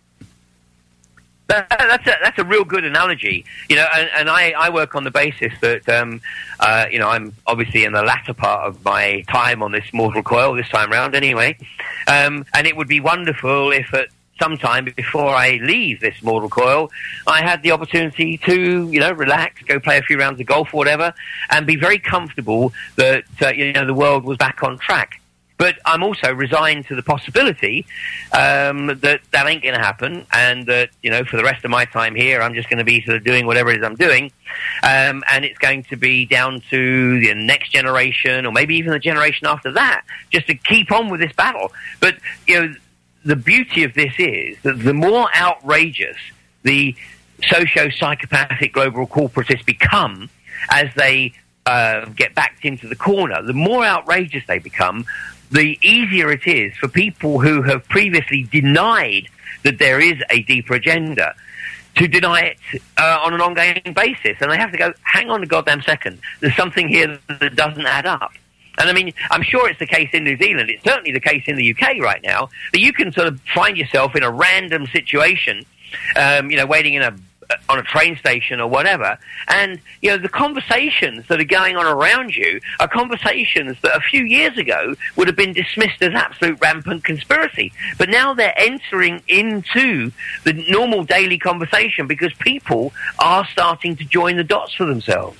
That, that's a that's a real good analogy, you know. And, and I, I work on the basis that um, uh, you know I'm obviously in the latter part of my time on this mortal coil this time round, anyway. Um, and it would be wonderful if at some time before I leave this mortal coil, I had the opportunity to you know relax, go play a few rounds of golf or whatever, and be very comfortable that uh, you know the world was back on track. But I'm also resigned to the possibility um, that that ain't going to happen, and that, you know, for the rest of my time here, I'm just going to be sort of doing whatever it is I'm doing, um, and it's going to be down to the next generation, or maybe even the generation after that, just to keep on with this battle. But, you know, the beauty of this is that the more outrageous the socio-psychopathic global corporatists become as they uh, get backed into the corner, the more outrageous they become, the easier it is for people who have previously denied that there is a deeper agenda to deny it uh, on an ongoing basis. And they have to go, hang on a goddamn second, there's something here that doesn't add up. And I mean, I'm sure it's the case in New Zealand, it's certainly the case in the U K right now, that you can sort of find yourself in a random situation, um, you know, waiting in a on a train station or whatever, and you know the conversations that are going on around you are conversations that a few years ago would have been dismissed as absolute rampant conspiracy, but now they're entering into the normal daily conversation because people are starting to join the dots for themselves.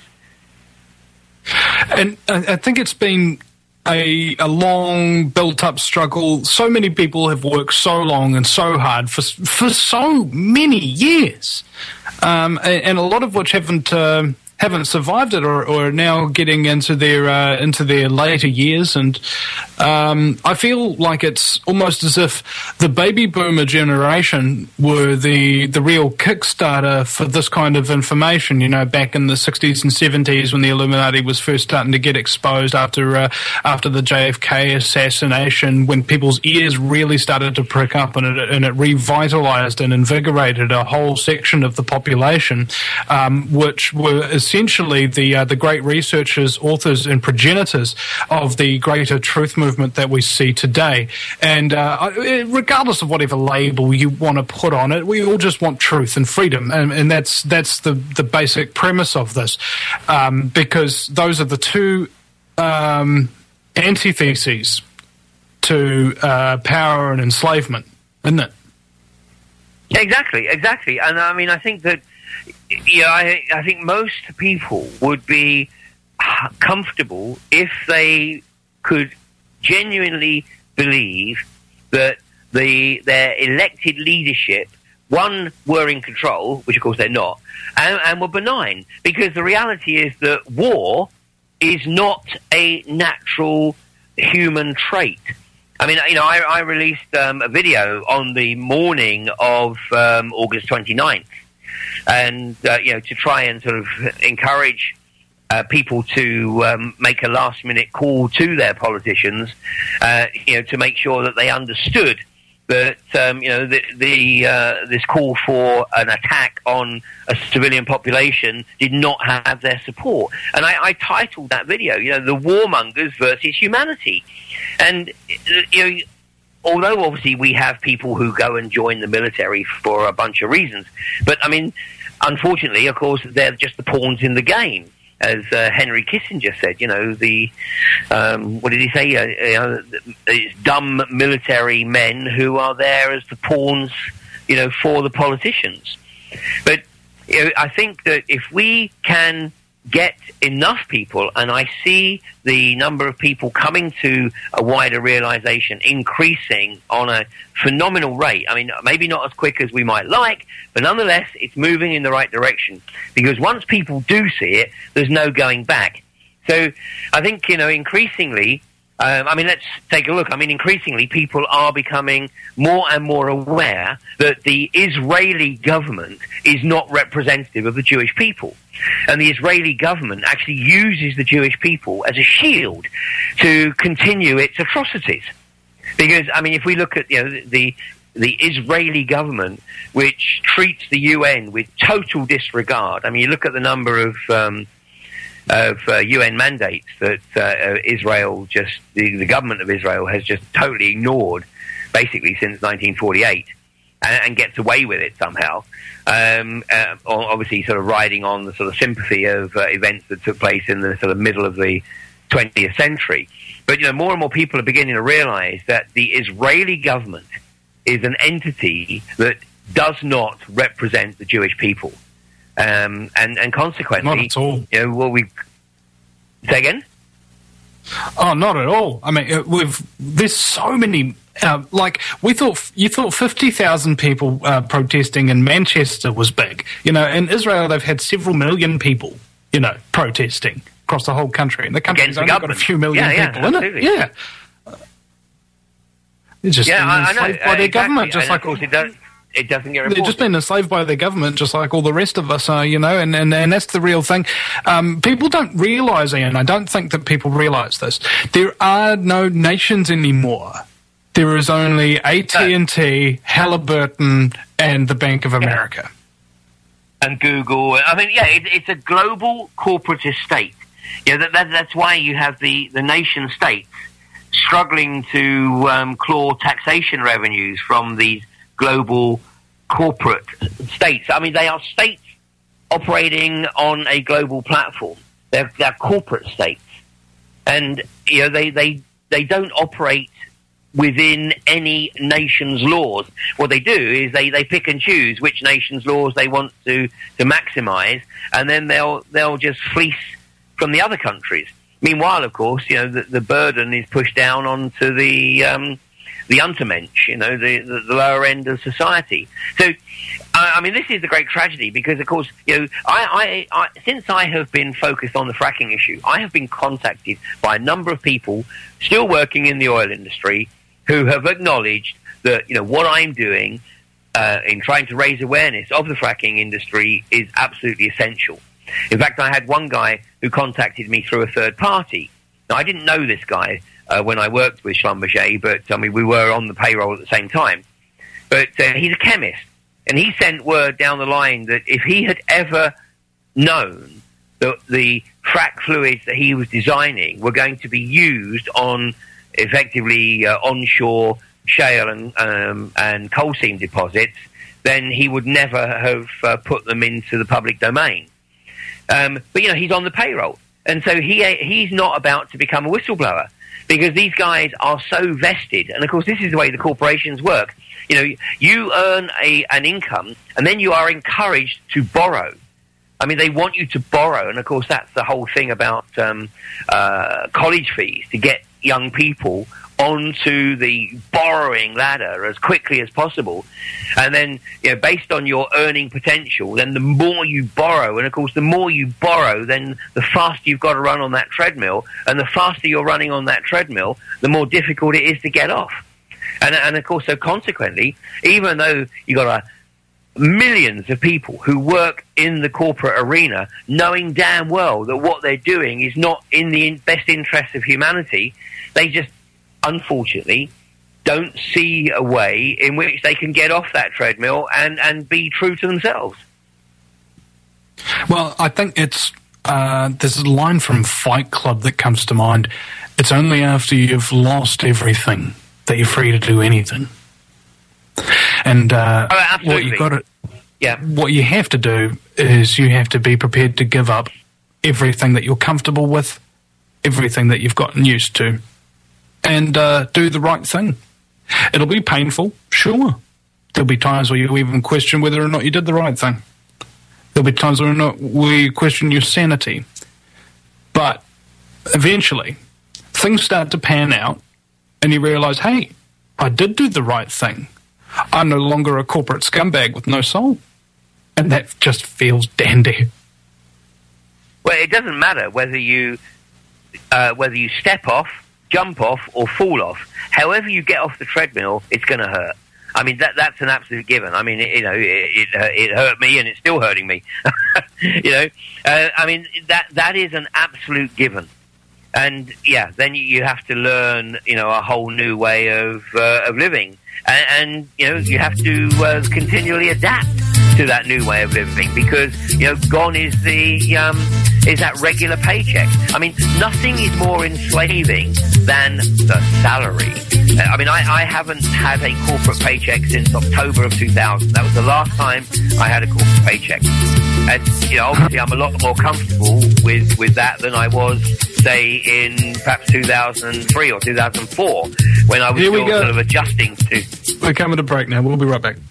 And I think it's been A, a long built-up struggle. So many people have worked so long and so hard for for so many years, um, and, and a lot of which haven't uh, haven't survived it, or, or are now getting into their uh, into their later years. And um, I feel like it's almost as if the baby boomer generation were the the real kickstarter for this kind of information. You know, back in the sixties and seventies when the Illuminati was first starting to get exposed after uh, after the J F K assassination, when people's ears really started to prick up, and it, and it revitalized and invigorated a whole section of the population, um, which were essentially the uh, the great researchers, authors, and progenitors of the greater truth movement that we see today. And uh, regardless of whatever label you want to put on it, we all just want truth and freedom, and, and that's that's the the basic premise of this, um, because those are the two um, antitheses to uh, power and enslavement, isn't it? Exactly, exactly. And I mean, I think that, you know, I, I think most people would be comfortable if they could genuinely believe that the their elected leadership, one, were in control, which of course they're not, and, and were benign. Because the reality is that war is not a natural human trait. I mean, you know, I, I released um, a video on the morning of um, August twenty-ninth, and, uh, you know, to try and sort of encourage uh, people to um, make a last-minute call to their politicians, uh, you know, to make sure that they understood that, um, you know, the, the uh, this call for an attack on a civilian population did not have their support. And I, I titled that video, you know, The Warmongers versus Humanity. And, you know, although obviously we have people who go and join the military for a bunch of reasons, but, I mean, unfortunately, of course, they're just the pawns in the game. As uh, Henry Kissinger said, you know, the, um, what did he say? Uh, you know, it's dumb military men who are there as the pawns, you know, for the politicians. But you know, I think that if we can get enough people, and I see the number of people coming to a wider realization increasing on a phenomenal rate. I mean, maybe not as quick as we might like, but nonetheless, it's moving in the right direction. Because once people do see it, there's no going back. So I think, you know, increasingly, Um, I mean, let's take a look. I mean, increasingly, people are becoming more and more aware that the Israeli government is not representative of the Jewish people. And the Israeli government actually uses the Jewish people as a shield to continue its atrocities. Because, I mean, if we look at, you know, the the Israeli government, which treats the U N with total disregard. I mean, you look at the number of um, of uh, U N mandates that uh, Israel just, the, the government of Israel has just totally ignored, basically since nineteen forty-eight, and, and gets away with it somehow. Um, uh, obviously, sort of riding on the sort of sympathy of uh, events that took place in the sort of middle of the twentieth century. But, you know, more and more people are beginning to realize that the Israeli government is an entity that does not represent the Jewish people. Um, and, and consequently... Not at all. You know, well, we... Say again? Oh, not at all. I mean, uh, we've... There's so many... Uh, like, we thought... You thought fifty thousand people uh, protesting in Manchester was big. You know, in Israel, they've had several million people, you know, protesting across the whole country. And the country's only got a few million yeah, yeah, people absolutely. in it. Yeah. They're just yeah, being I, I know. enslaved by uh, their exactly. government, just and like of course it, does, it doesn't get reported. they're just being enslaved by their government, just like all the rest of us are, you know, and, and, and that's the real thing. Um, people don't realise, Ian, I don't think that people realise this. There are no nations anymore. There is only A T and T, Halliburton, and the Bank of America. And Google. I mean, yeah, it, it's a global corporatist state. Yeah, that, that, that's why you have the, the nation states struggling to um, claw taxation revenues from these global corporate states. I mean, they are states operating on a global platform. They're, they're corporate states. And, you know, they, they, they don't operate within any nation's laws. What they do is they, they pick and choose which nation's laws they want to, to maximize, and then they'll, they'll just fleece from the other countries. Meanwhile, of course, you know, the, the burden is pushed down onto the um, the untermensch, you know, the, the, the lower end of society. So, I, I mean, this is the great tragedy because, of course, you know, I, I, I, since I have been focused on the fracking issue, I have been contacted by a number of people still working in the oil industry who have acknowledged that, you know, what I'm doing uh, in trying to raise awareness of the fracking industry is absolutely essential. In fact, I had one guy who contacted me through a third party. Now, I didn't know this guy uh, when I worked with Schlumberger, but, I mean, we were on the payroll at the same time. But uh, he's a chemist, and he sent word down the line that if he had ever known that the frac fluids that he was designing were going to be used on, effectively, uh, onshore shale and, um, and coal seam deposits, then he would never have uh, put them into the public domain. Um, but, you know, he's on the payroll. And so he he's not about to become a whistleblower because these guys are so vested. And, of course, this is the way the corporations work. You know, you earn a, an income and then you are encouraged to borrow. I mean, they want you to borrow. And, of course, that's the whole thing about um, uh, college fees, to get young people onto the borrowing ladder as quickly as possible. And then, you know, based on your earning potential, then the more you borrow, and of course the more you borrow, then the faster you've got to run on that treadmill, and the faster you're running on that treadmill, the more difficult it is to get off. And, and of course, so consequently, even though you've got a millions of people who work in the corporate arena knowing damn well that what they're doing is not in the best interest of humanity, they just unfortunately don't see a way in which they can get off that treadmill and, and be true to themselves. Well, I think it's uh, there's a line from Fight Club that comes to mind. It's only after you've lost everything that you're free to do anything. And uh, oh, absolutely. what you got to, yeah, what you have to do is you have to be prepared to give up everything that you're comfortable with, everything that you've gotten used to, and uh, do the right thing. It'll be painful, sure. There'll be times where you even question whether or not you did the right thing. There'll be times where, not, where you question your sanity. But eventually, things start to pan out, and you realise, hey, I did do the right thing. I'm no longer a corporate scumbag with no soul. And that just feels dandy. Well, it doesn't matter whether you uh, whether you step off, jump off, or fall off. However you get off the treadmill, it's going to hurt. I mean, that that's an absolute given. I mean, it, you know, it, it, it hurt me, and it's still hurting me. you know, uh, I mean, that that is an absolute given. and yeah, then you have to learn, you know, a whole new way of uh, of living, and, and you know, you have to uh, continually adapt to that new way of living, because you know, gone is the um, is that regular paycheck. I mean, nothing is more enslaving than the salary. I mean, I, I haven't had a corporate paycheck since October of two thousand. That was the last time I had a corporate paycheck. And, you know, obviously I'm a lot more comfortable with, with that than I was, say, in perhaps two thousand three or two thousand four, when I was Here we still go. sort of adjusting to... We're coming to break now. We'll be right back.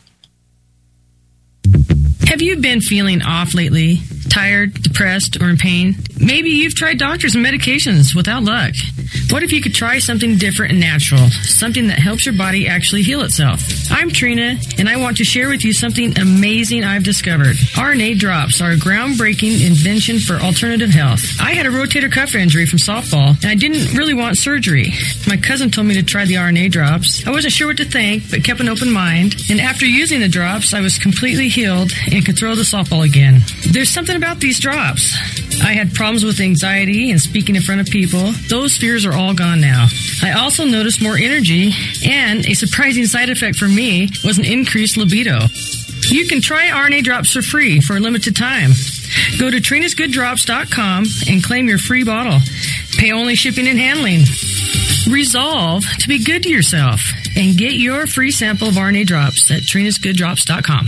Have you been feeling off lately? Tired, depressed, or in pain? Maybe you've tried doctors and medications without luck. What if you could try something different and natural? Something that helps your body actually heal itself. I'm Trina, and I want to share with you something amazing I've discovered. R N A drops are a groundbreaking invention for alternative health. I had a rotator cuff injury from softball, and I didn't really want surgery. My cousin told me to try the R N A drops. I wasn't sure what to think, but kept an open mind. And after using the drops, I was completely healed and could throw the softball again. There's something about these drops. I had problems with anxiety and speaking in front of people. Those fears are all gone now. I also noticed more energy, and a surprising side effect for me was an increased libido. You can try R N A drops for free for a limited time. Go to trinas good drops dot com and claim your free bottle. Pay only shipping and handling. Resolve to be good to yourself and get your free sample of R N A drops at trinas good drops dot com.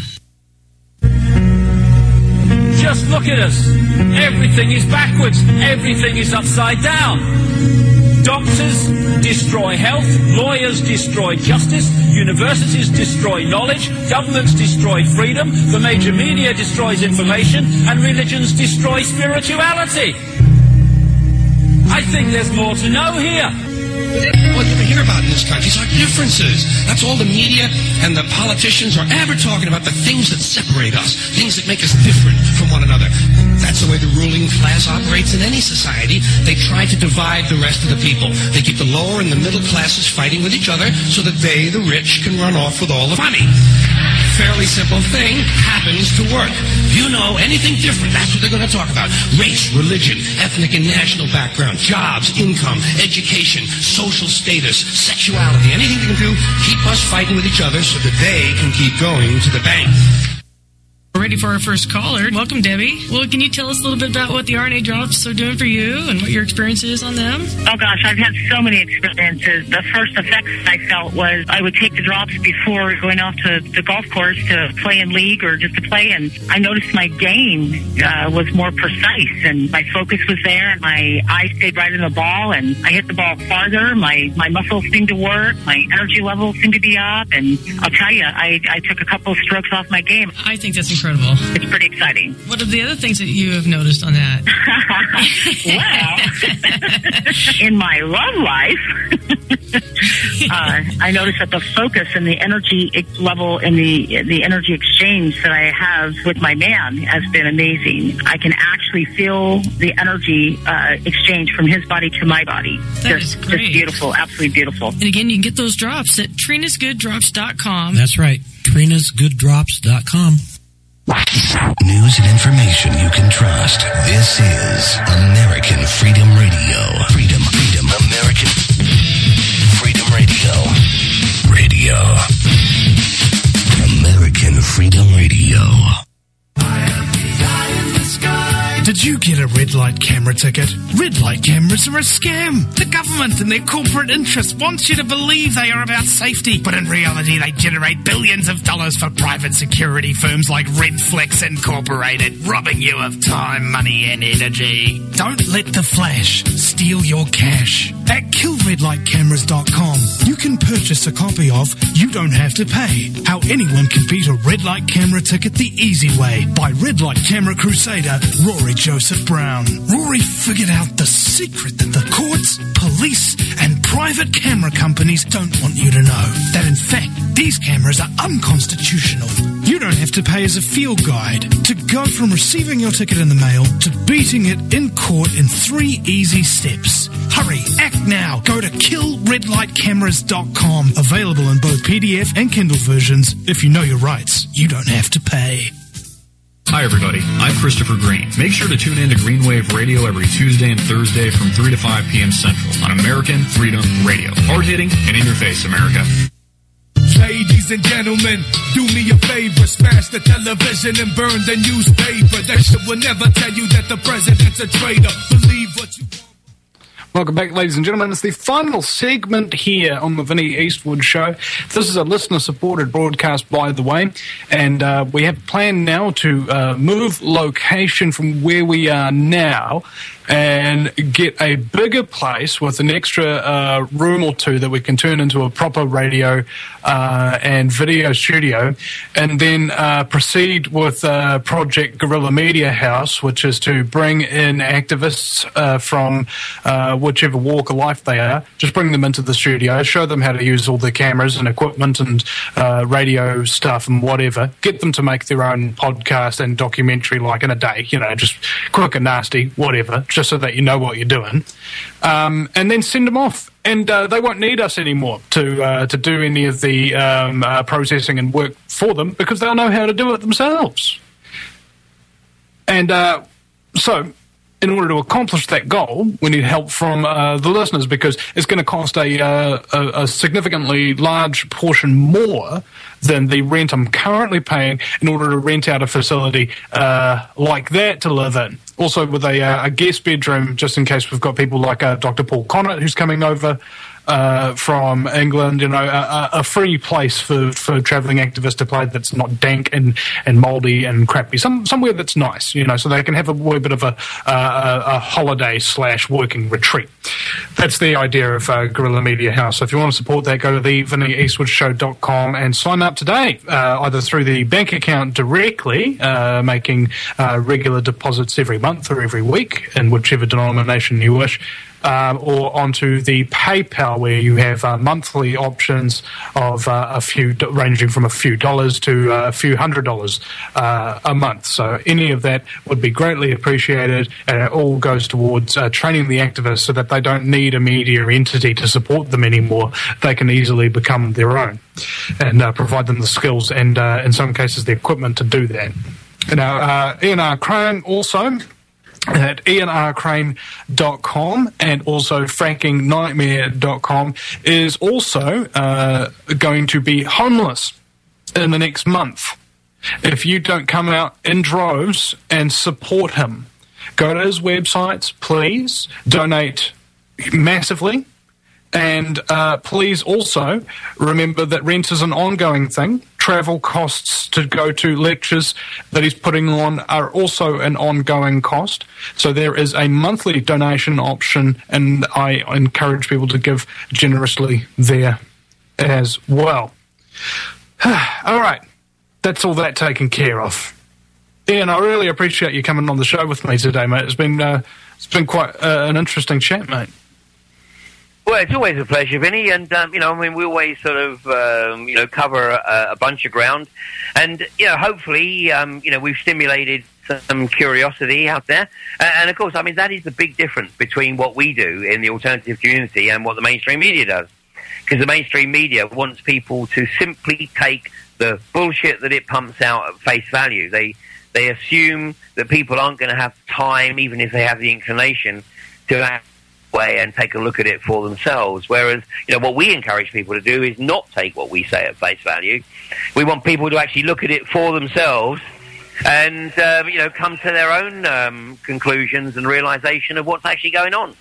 Just look at us. Everything is backwards. Everything is upside down. Doctors destroy health. Lawyers destroy justice. Universities destroy knowledge. Governments destroy freedom. The major media destroys information. And religions destroy spirituality. I think there's more to know here. What you ever hear about in this country is our differences. That's all the media and the politicians are ever talking about, the things that separate us, things that make us different from one another. That's the way the ruling class operates in any society. They try to divide the rest of the people. They keep the lower and the middle classes fighting with each other so that they, the rich, can run off with all the money. Fairly simple thing happens to work. If you know anything different, that's what they're going to talk about. Race, religion, ethnic and national background, jobs, income, education, social status, sexuality, anything they can do, keep us fighting with each other so that they can keep going to the bank. We're ready for our first caller. Welcome, Debbie. Well, can you tell us a little bit about what the R N A drops are doing for you and what your experience is on them? Oh, gosh, I've had so many experiences. The first effects I felt was I would take the drops before going off to the golf course to play in league or just to play, and I noticed my game uh, was more precise, and my focus was there, and my eye stayed right in the ball, and I hit the ball farther. My, my muscles seemed to work. My energy levels seemed to be up, and I'll tell you, I, I took a couple of strokes off my game. I think that's incredible. It's pretty exciting. What are the other things that you have noticed on that? Well, in my love life, uh, I noticed that the focus and the energy level and the the energy exchange that I have with my man has been amazing. I can actually feel the energy uh, exchange from his body to my body. That just, is great. Just beautiful, absolutely beautiful. And again, you can get those drops at trinas good drops dot com. That's right, trinas good drops dot com. News and information you can trust. This is American Freedom Radio. Freedom, freedom, American Freedom Radio. Radio. American Freedom Radio. Did you get a red light camera ticket? Red light cameras are a scam. The government and their corporate interests want you to believe they are about safety, but in reality they generate billions of dollars for private security firms like Redflex Incorporated, robbing you of time, money and energy. Don't let the flash steal your cash. At kill red light cameras dot com, you can purchase a copy of You Don't Have to Pay, How Anyone Can Beat a Red Light Camera Ticket the Easy Way by Red Light Camera Crusader Rory Joseph Brown. Rory figured out the secret that the courts, police and private camera companies don't want you to know. That in fact, these cameras are unconstitutional. You don't have to pay as a field guide to go from receiving your ticket in the mail to beating it in court in three easy steps. Hurry, act now. Go to kill red light cameras dot com. Available in both P D F and Kindle versions. If you know your rights, you don't have to pay. Hi, everybody. I'm Christopher Green. Make sure to tune in to Greenwave Radio every Tuesday and Thursday from three to five p.m. Central on American Freedom Radio. Hard-hitting and in your face, America. Ladies and gentlemen, do me a favor, smash the television and burn the newspaper. That shit will never tell you that the president's a traitor. Believe what you want. Welcome back, ladies and gentlemen. It's the final segment here on the Vinnie Eastwood Show. This is a listener-supported broadcast, by the way, and uh, we have planned now to uh, move location from where we are now and get a bigger place with an extra uh, room or two that we can turn into a proper radio uh, and video studio, and then uh, proceed with uh, Project Guerrilla Media House, which is to bring in activists uh, from uh, whichever walk of life they are, just bring them into the studio, show them how to use all the cameras and equipment and uh, radio stuff and whatever, get them to make their own podcast and documentary like in a day, you know, just quick and nasty, whatever, just so that you know what you're doing, um, and then send them off. And uh, they won't need us anymore to uh, to do any of the um, uh, processing and work for them, because they'll know how to do it themselves. And uh, so, in order to accomplish that goal, we need help from uh, the listeners, because it's going to cost a, uh, a, a significantly large portion more than the rent I'm currently paying in order to rent out a facility uh, like that to live in. Also with a, uh, a guest bedroom, just in case we've got people like uh, Doctor Paul Connett, who's coming over uh, from England, you know, a, a free place for, for travelling activists to play that's not dank and, and mouldy and crappy. Some somewhere that's nice, you know, so they can have a wee bit of a, uh, a holiday slash working retreat. That's the idea of uh, Guerrilla Media House. So if you want to support that, go to the vinnie eastwood show dot com and sign up today, uh, either through the bank account directly, uh, making uh, regular deposits every month or every week in whichever denomination you wish, Um, or onto the PayPal, where you have uh, monthly options of uh, a few, ranging from a few dollars to uh, a few hundred dollars uh, a month. So any of that would be greatly appreciated, and it all goes towards uh, training the activists so that they don't need a media entity to support them anymore. They can easily become their own and uh, provide them the skills and, uh, in some cases, the equipment to do that. Now, uh, Ian R. Crane also at ian r crane dot com and also franking nightmare dot com is also uh, going to be homeless in the next month. If you don't come out in droves and support him, go to his websites, please, donate massively, and uh, please also remember that rent is an ongoing thing. Travel costs to go to lectures that he's putting on are also an ongoing cost. So there is a monthly donation option, and I encourage people to give generously there as well. All right. That's all that taken care of. Ian, I really appreciate you coming on the show with me today, mate. It's been, uh, it's been quite uh, an interesting chat, mate. Well, it's always a pleasure, Vinny, and, um, you know, I mean, we always sort of, um, you know, cover a, a bunch of ground, and, you know, hopefully, um, you know, we've stimulated some curiosity out there, uh, and, of course, I mean, that is the big difference between what we do in the alternative community and what the mainstream media does, because the mainstream media wants people to simply take the bullshit that it pumps out at face value. They, they assume that people aren't going to have time, even if they have the inclination, to act way and take a look at it for themselves. Whereas, you know, what we encourage people to do is not take what we say at face value. We want people to actually look at it for themselves and, uh, you know, come to their own um, conclusions and realization of what's actually going on.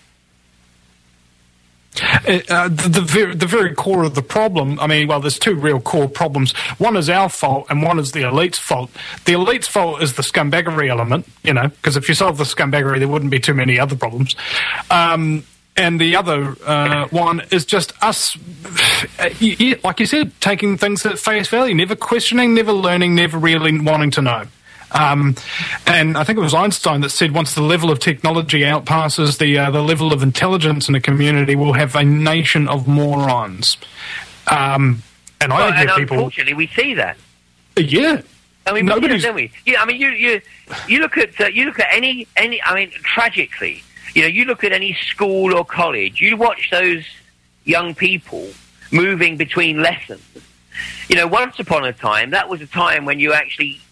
Uh, the, the, very, the very core of the problem, I mean, well, there's two real core problems. One is our fault and one is the elite's fault. The elite's fault is the scumbaggery element, you know, because if you solve the scumbaggery, there wouldn't be too many other problems. Um, and the other uh, one is just us, uh, like you said, taking things at face value, never questioning, never learning, never really wanting to know. Um, and I think it was Einstein that said once the level of technology outpasses the uh, the level of intelligence in a community, we'll have a nation of morons. Um, and I well, hear and people. Unfortunately, we see that. Yeah. I mean, Nobody's... don't we? Yeah, I mean, you you you look at uh, you look at any any. I mean, tragically, you know, you look at any school or college. You watch those young people moving between lessons. You know, once upon a time, that was a time when you actually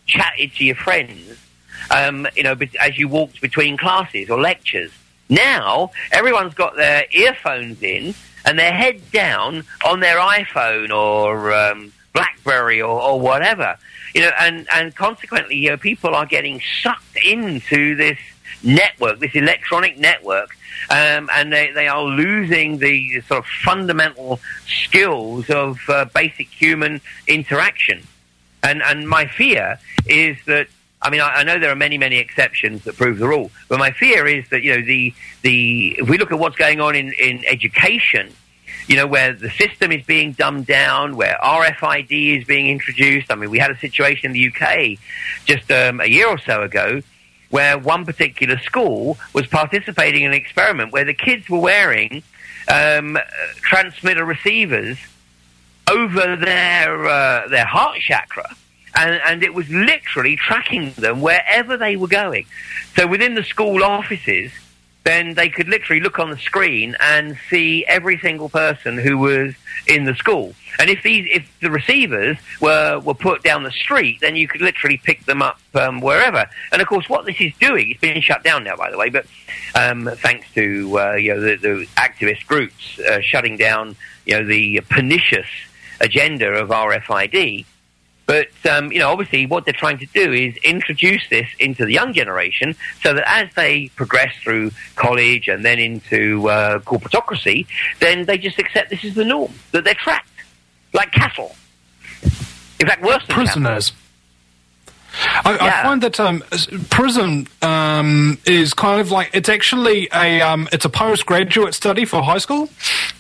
chatted to your friends, um, you know, be- as you walked between classes or lectures. Now, everyone's got their earphones in and their head down on their iPhone or um, BlackBerry or, or whatever. You know, and, and consequently, you know, people are getting sucked into this network, this electronic network, um, and they, they are losing the sort of fundamental skills of uh, basic human interaction. And, and my fear is that, I mean, I, I know there are many, many exceptions that prove the rule, but my fear is that, you know, the, the, if we look at what's going on in, in education, you know, where the system is being dumbed down, where R F I D is being introduced. I mean, we had a situation in the U K just um, a year or so ago where one particular school was participating in an experiment where the kids were wearing um, transmitter receivers over their uh, their heart chakra, and, and it was literally tracking them wherever they were going. So within the school offices, then they could literally look on the screen and see every single person who was in the school. And if these, if the receivers were, were put down the street, then you could literally pick them up um, wherever. And of course, what this is doing, it's been shut down now, by the way, but um, thanks to uh, you know the, the activist groups uh, shutting down, you know, the pernicious agenda of R F I D. But, um, you know, obviously what they're trying to do is introduce this into the young generation so that as they progress through college and then into uh, corporatocracy, then they just accept this is the norm, that they're trapped, like cattle. In fact, worse than prisoners. I, Yeah. I find that um, prison um, is kind of like, it's actually a, um, it's a postgraduate study for high school.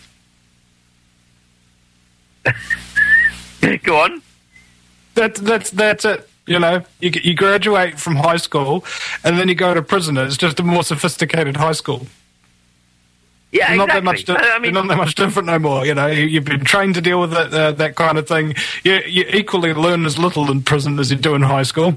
Go on. That, that's that's it. You know, you you graduate from high school, and then you go to prison. It's just a more sophisticated high school. Yeah, You're not exactly. that much. Di- I mean, you're not that much different no more. You know, you, you've been trained to deal with that uh, that kind of thing. You you equally learn as little in prison as you do in high school.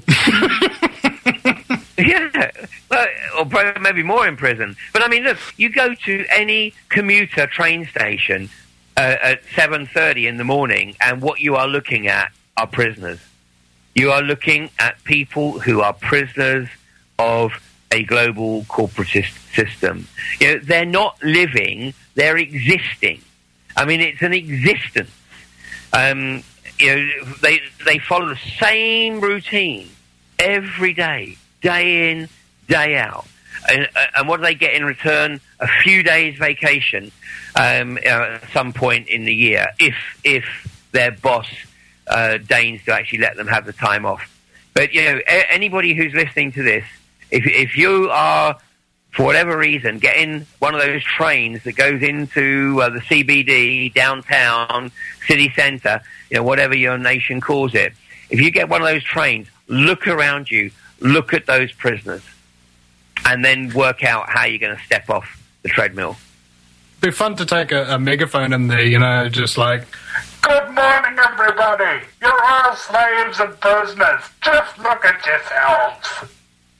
Yeah, well, or probably maybe more in prison. But I mean, look, you go to any commuter train station uh, at seven thirty in the morning, and what you are looking at are prisoners. You are looking at people who are prisoners of a global corporatist system. You know, they're not living; they're existing. I mean, it's an existence. Um, you know, they they follow the same routine every day. Day in, day out. And, uh, and what do they get in return? A few days vacation um, uh, at some point in the year, if if their boss uh, deigns to actually let them have the time off. But, you know, a- anybody who's listening to this, if if you are, for whatever reason, getting one of those trains that goes into uh, the C B D, downtown, city centre, you know, whatever your nation calls it, if you get one of those trains, look around you, look at those prisoners, and then work out how you're going to step off the treadmill. It'd be fun to take a, a megaphone in there, you know, just like, Good morning, everybody. You're all slaves and prisoners. Just look at yourselves.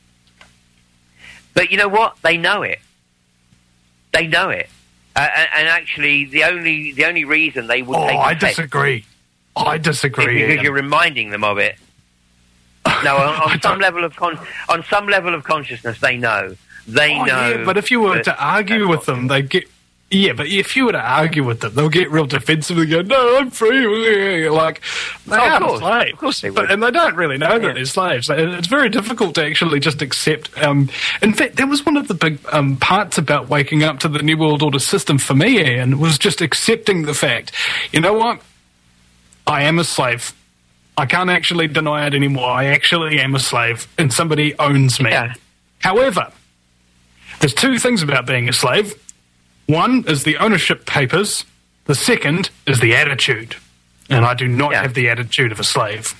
But you know what? They know it. They know it. Uh, and, and actually, the only the only reason they would oh, take I offense disagree. I disagree. is because Ian. you're reminding them of it. No, on, on some level of con- on some level of consciousness, they know. They Oh, know. yeah, but if you were that- to argue with them, they get. Yeah, but if you were to argue with them, they'll get real defensive and go, "No, I'm free." Like they Oh, of are course. slaves, Of course they but, would. and they don't really know that Yeah. they're slaves. It's very difficult to actually just accept. Um, in fact, that was one of the big um, parts about waking up to the New World Order system for me, Ian, was just accepting the fact. You know what? I am a slave. I can't actually deny it anymore. I actually am a slave, and somebody owns me. Yeah. However, there's two things about being a slave. One is the ownership papers. The second is the attitude. And I do not Yeah. have the attitude of a slave.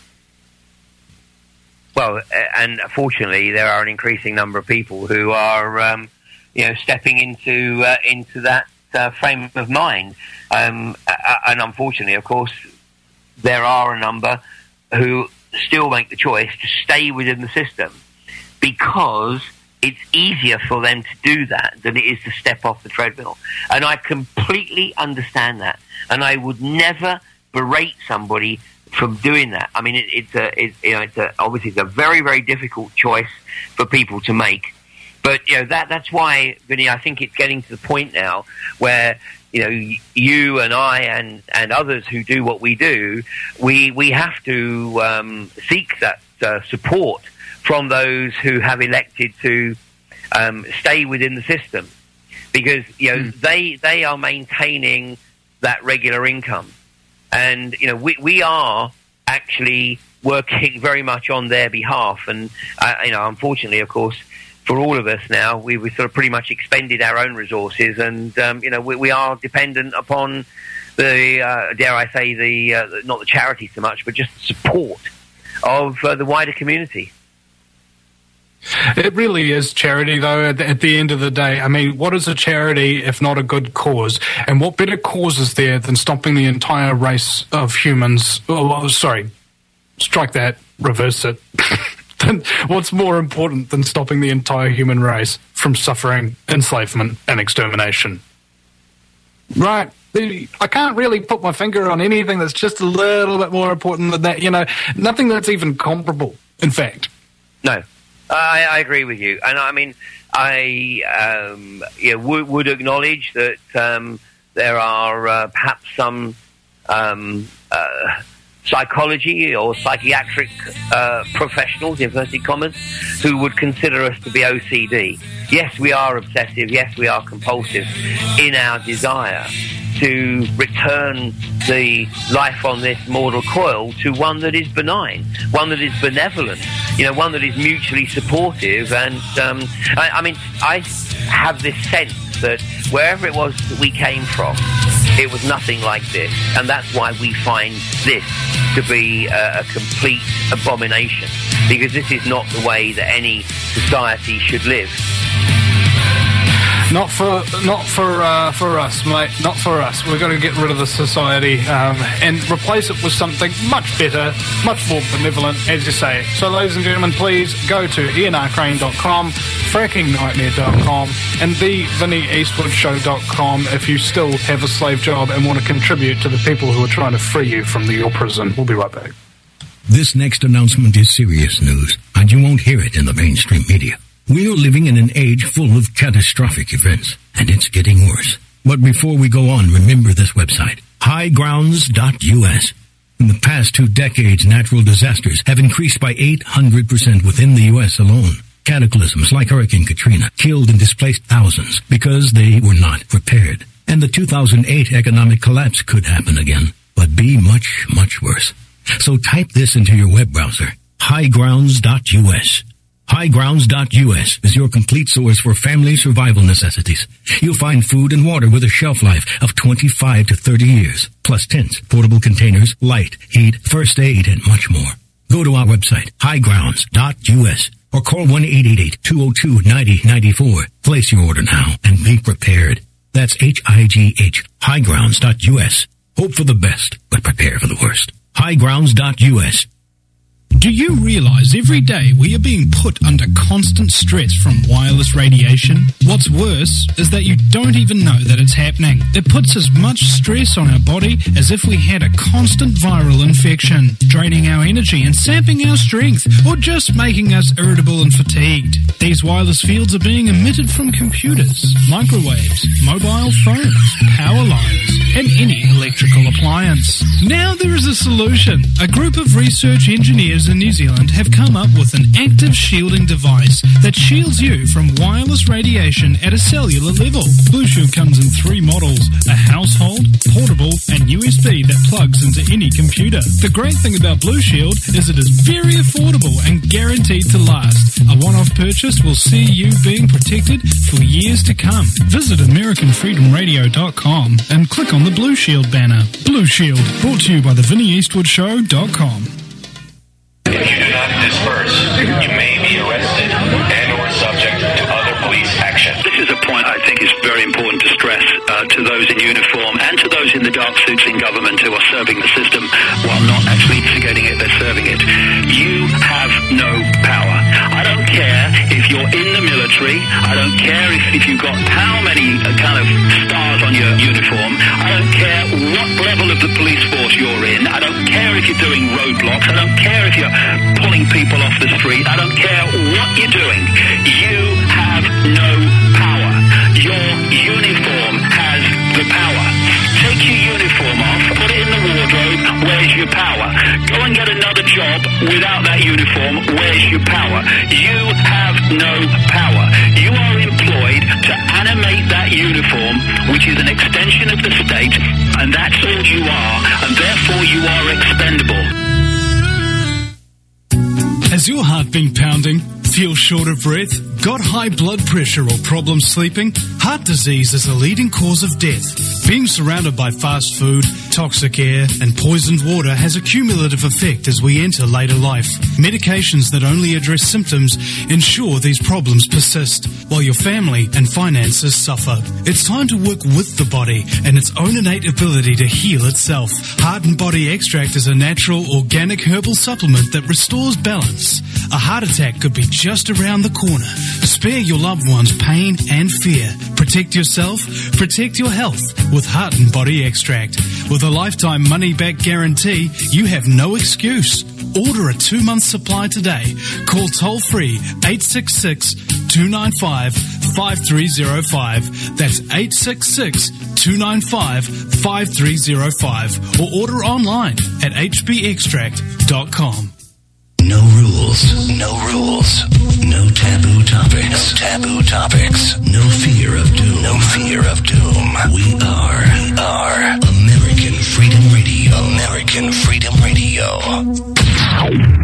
Well, uh, and fortunately, there are an increasing number of people who are, um, you know, stepping into uh, into that uh, frame of mind. Um, uh, and unfortunately, of course, there are a number who still make the choice to stay within the system because it's easier for them to do that than it is to step off the treadmill. And I completely understand that. And I would never berate somebody from doing that. I mean, it, it's a, it's, you know, it's a, obviously it's a very, very difficult choice for people to make. But, you know, that, that's why, Vinny, I think it's getting to the point now where, you know, you and I and, and others who do what we do, we, we have to um, seek that uh, support from those who have elected to um, stay within the system. Because, you know, mm. they, they are maintaining that regular income. And, you know, we, we are actually working very much on their behalf. And, uh, you know, unfortunately, of course, for all of us now, we, we sort of pretty much expended our own resources. And, um, you know, we, we are dependent upon the, uh, dare I say, the uh, not the charity so much, but just the support of uh, the wider community. It really is charity, though, at the, at the end of the day. I mean, what is a charity if not a good cause? And what better cause is there than stopping the entire race of humans? Oh, sorry, strike that, reverse it. What's more important than stopping the entire human race from suffering enslavement and extermination? Right. I can't really put my finger on anything that's just a little bit more important than that. You know, nothing that's even comparable, in fact. No. I, I agree with you, and I mean, I um, you know, would, would acknowledge that um, there are uh, perhaps some um, uh, psychology or psychiatric uh, professionals, inverted commas, who would consider us to be O C D. Yes, we are obsessive. Yes, we are compulsive in our desire to return the life on this mortal coil to one that is benign, one that is benevolent, you know, one that is mutually supportive. And um, I, I mean, I have this sense that wherever it was that we came from, it was nothing like this, and that's why we find this to be a, a complete abomination, because this is not the way that any society should live. Not for, not for, uh, for us, mate. Not for us. We're going to get rid of the society um, and replace it with something much better, much more benevolent, as you say. So, ladies and gentlemen, please go to ian r crane dot com, fracking nightmare dot com, and the vinny eastwood show dot com if you still have a slave job and want to contribute to the people who are trying to free you from the, your prison. We'll be right back. This next announcement is serious news, and you won't hear it in the mainstream media. We are living in an age full of catastrophic events, and it's getting worse. But before we go on, remember this website, high grounds dot u s. In the past two decades, natural disasters have increased by eight hundred percent within the U S alone. Cataclysms like Hurricane Katrina killed and displaced thousands because they were not prepared. And the two thousand eight economic collapse could happen again, but be much, much worse. So type this into your web browser, high grounds dot u s. high grounds dot u s is your complete source for family survival necessities. You'll find food and water with a shelf life of twenty-five to thirty years, plus tents, portable containers, light, heat, first aid, and much more. Go to our website, high grounds dot u s, or call one eight eight eight, two oh two, nine oh nine four. Place your order now and be prepared. That's H I G H, high grounds dot u s. Hope for the best, but prepare for the worst. high grounds dot u s. Do you realize every day we are being put under constant stress from wireless radiation? What's worse is that you don't even know that it's happening. It puts as much stress on our body as if we had a constant viral infection, draining our energy and sapping our strength, or just making us irritable and fatigued. These wireless fields are being emitted from computers, microwaves, mobile phones, power lines, and any electrical appliance. Now there is a solution. A group of research engineers in New Zealand have come up with an active shielding device that shields you from wireless radiation at a cellular level. Blue Shield comes in three models, a household, portable, and U S B that plugs into any computer. The great thing about Blue Shield is it is very affordable and guaranteed to last. A one-off purchase will see you being protected for years to come. Visit American Freedom Radio dot com and click on the Blue Shield banner. Blue Shield, brought to you by the Vinny Eastwood Show dot com. If you do not disperse, you may be arrested and or subject to other police action. This is a point I think is very important to stress uh, to those in uniform and to those in the dark suits in government who are serving the system while not actually instigating it, they're serving it. You have no power. I don't care if you're in the military military. I don't care if, if you've got how many uh, kind of stars on your uniform. I don't care what level of the police force you're in. I don't care if you're doing roadblocks. I don't care if you're pulling people off the street. I don't care what you're doing. You have no power. Your uniform has the power. Take your uniform off, put it in the wardrobe, where's your power? Go and get another job without that uniform, where's your power? You have no power. You are employed to animate that uniform, which is an extension of the state, and that's all you are, and therefore you are expendable. Has your heart been pounding? Feel short of breath? Got high blood pressure or problems sleeping? Heart disease is a leading cause of death. Being surrounded by fast food, toxic air, and poisoned water has a cumulative effect as we enter later life. Medications that only address symptoms ensure these problems persist, while your family and finances suffer. It's time to work with the body and its own innate ability to heal itself. Heart and Body Extract is a natural, organic herbal supplement that restores balance. A heart attack could be just around the corner. Spare your loved ones pain and fear. Protect yourself, protect your health with Heart and Body Extract. With a lifetime money-back guarantee, you have no excuse. Order a two-month supply today. Call toll-free eight six six, two nine five, five three zero five. That's eight six six, two nine five, five three zero five. Or order online at h b extract dot com. No rules, no rules, no taboo topics, no taboo topics, no fear of doom, no fear of doom. We are, we are American Freedom Radio, American Freedom Radio.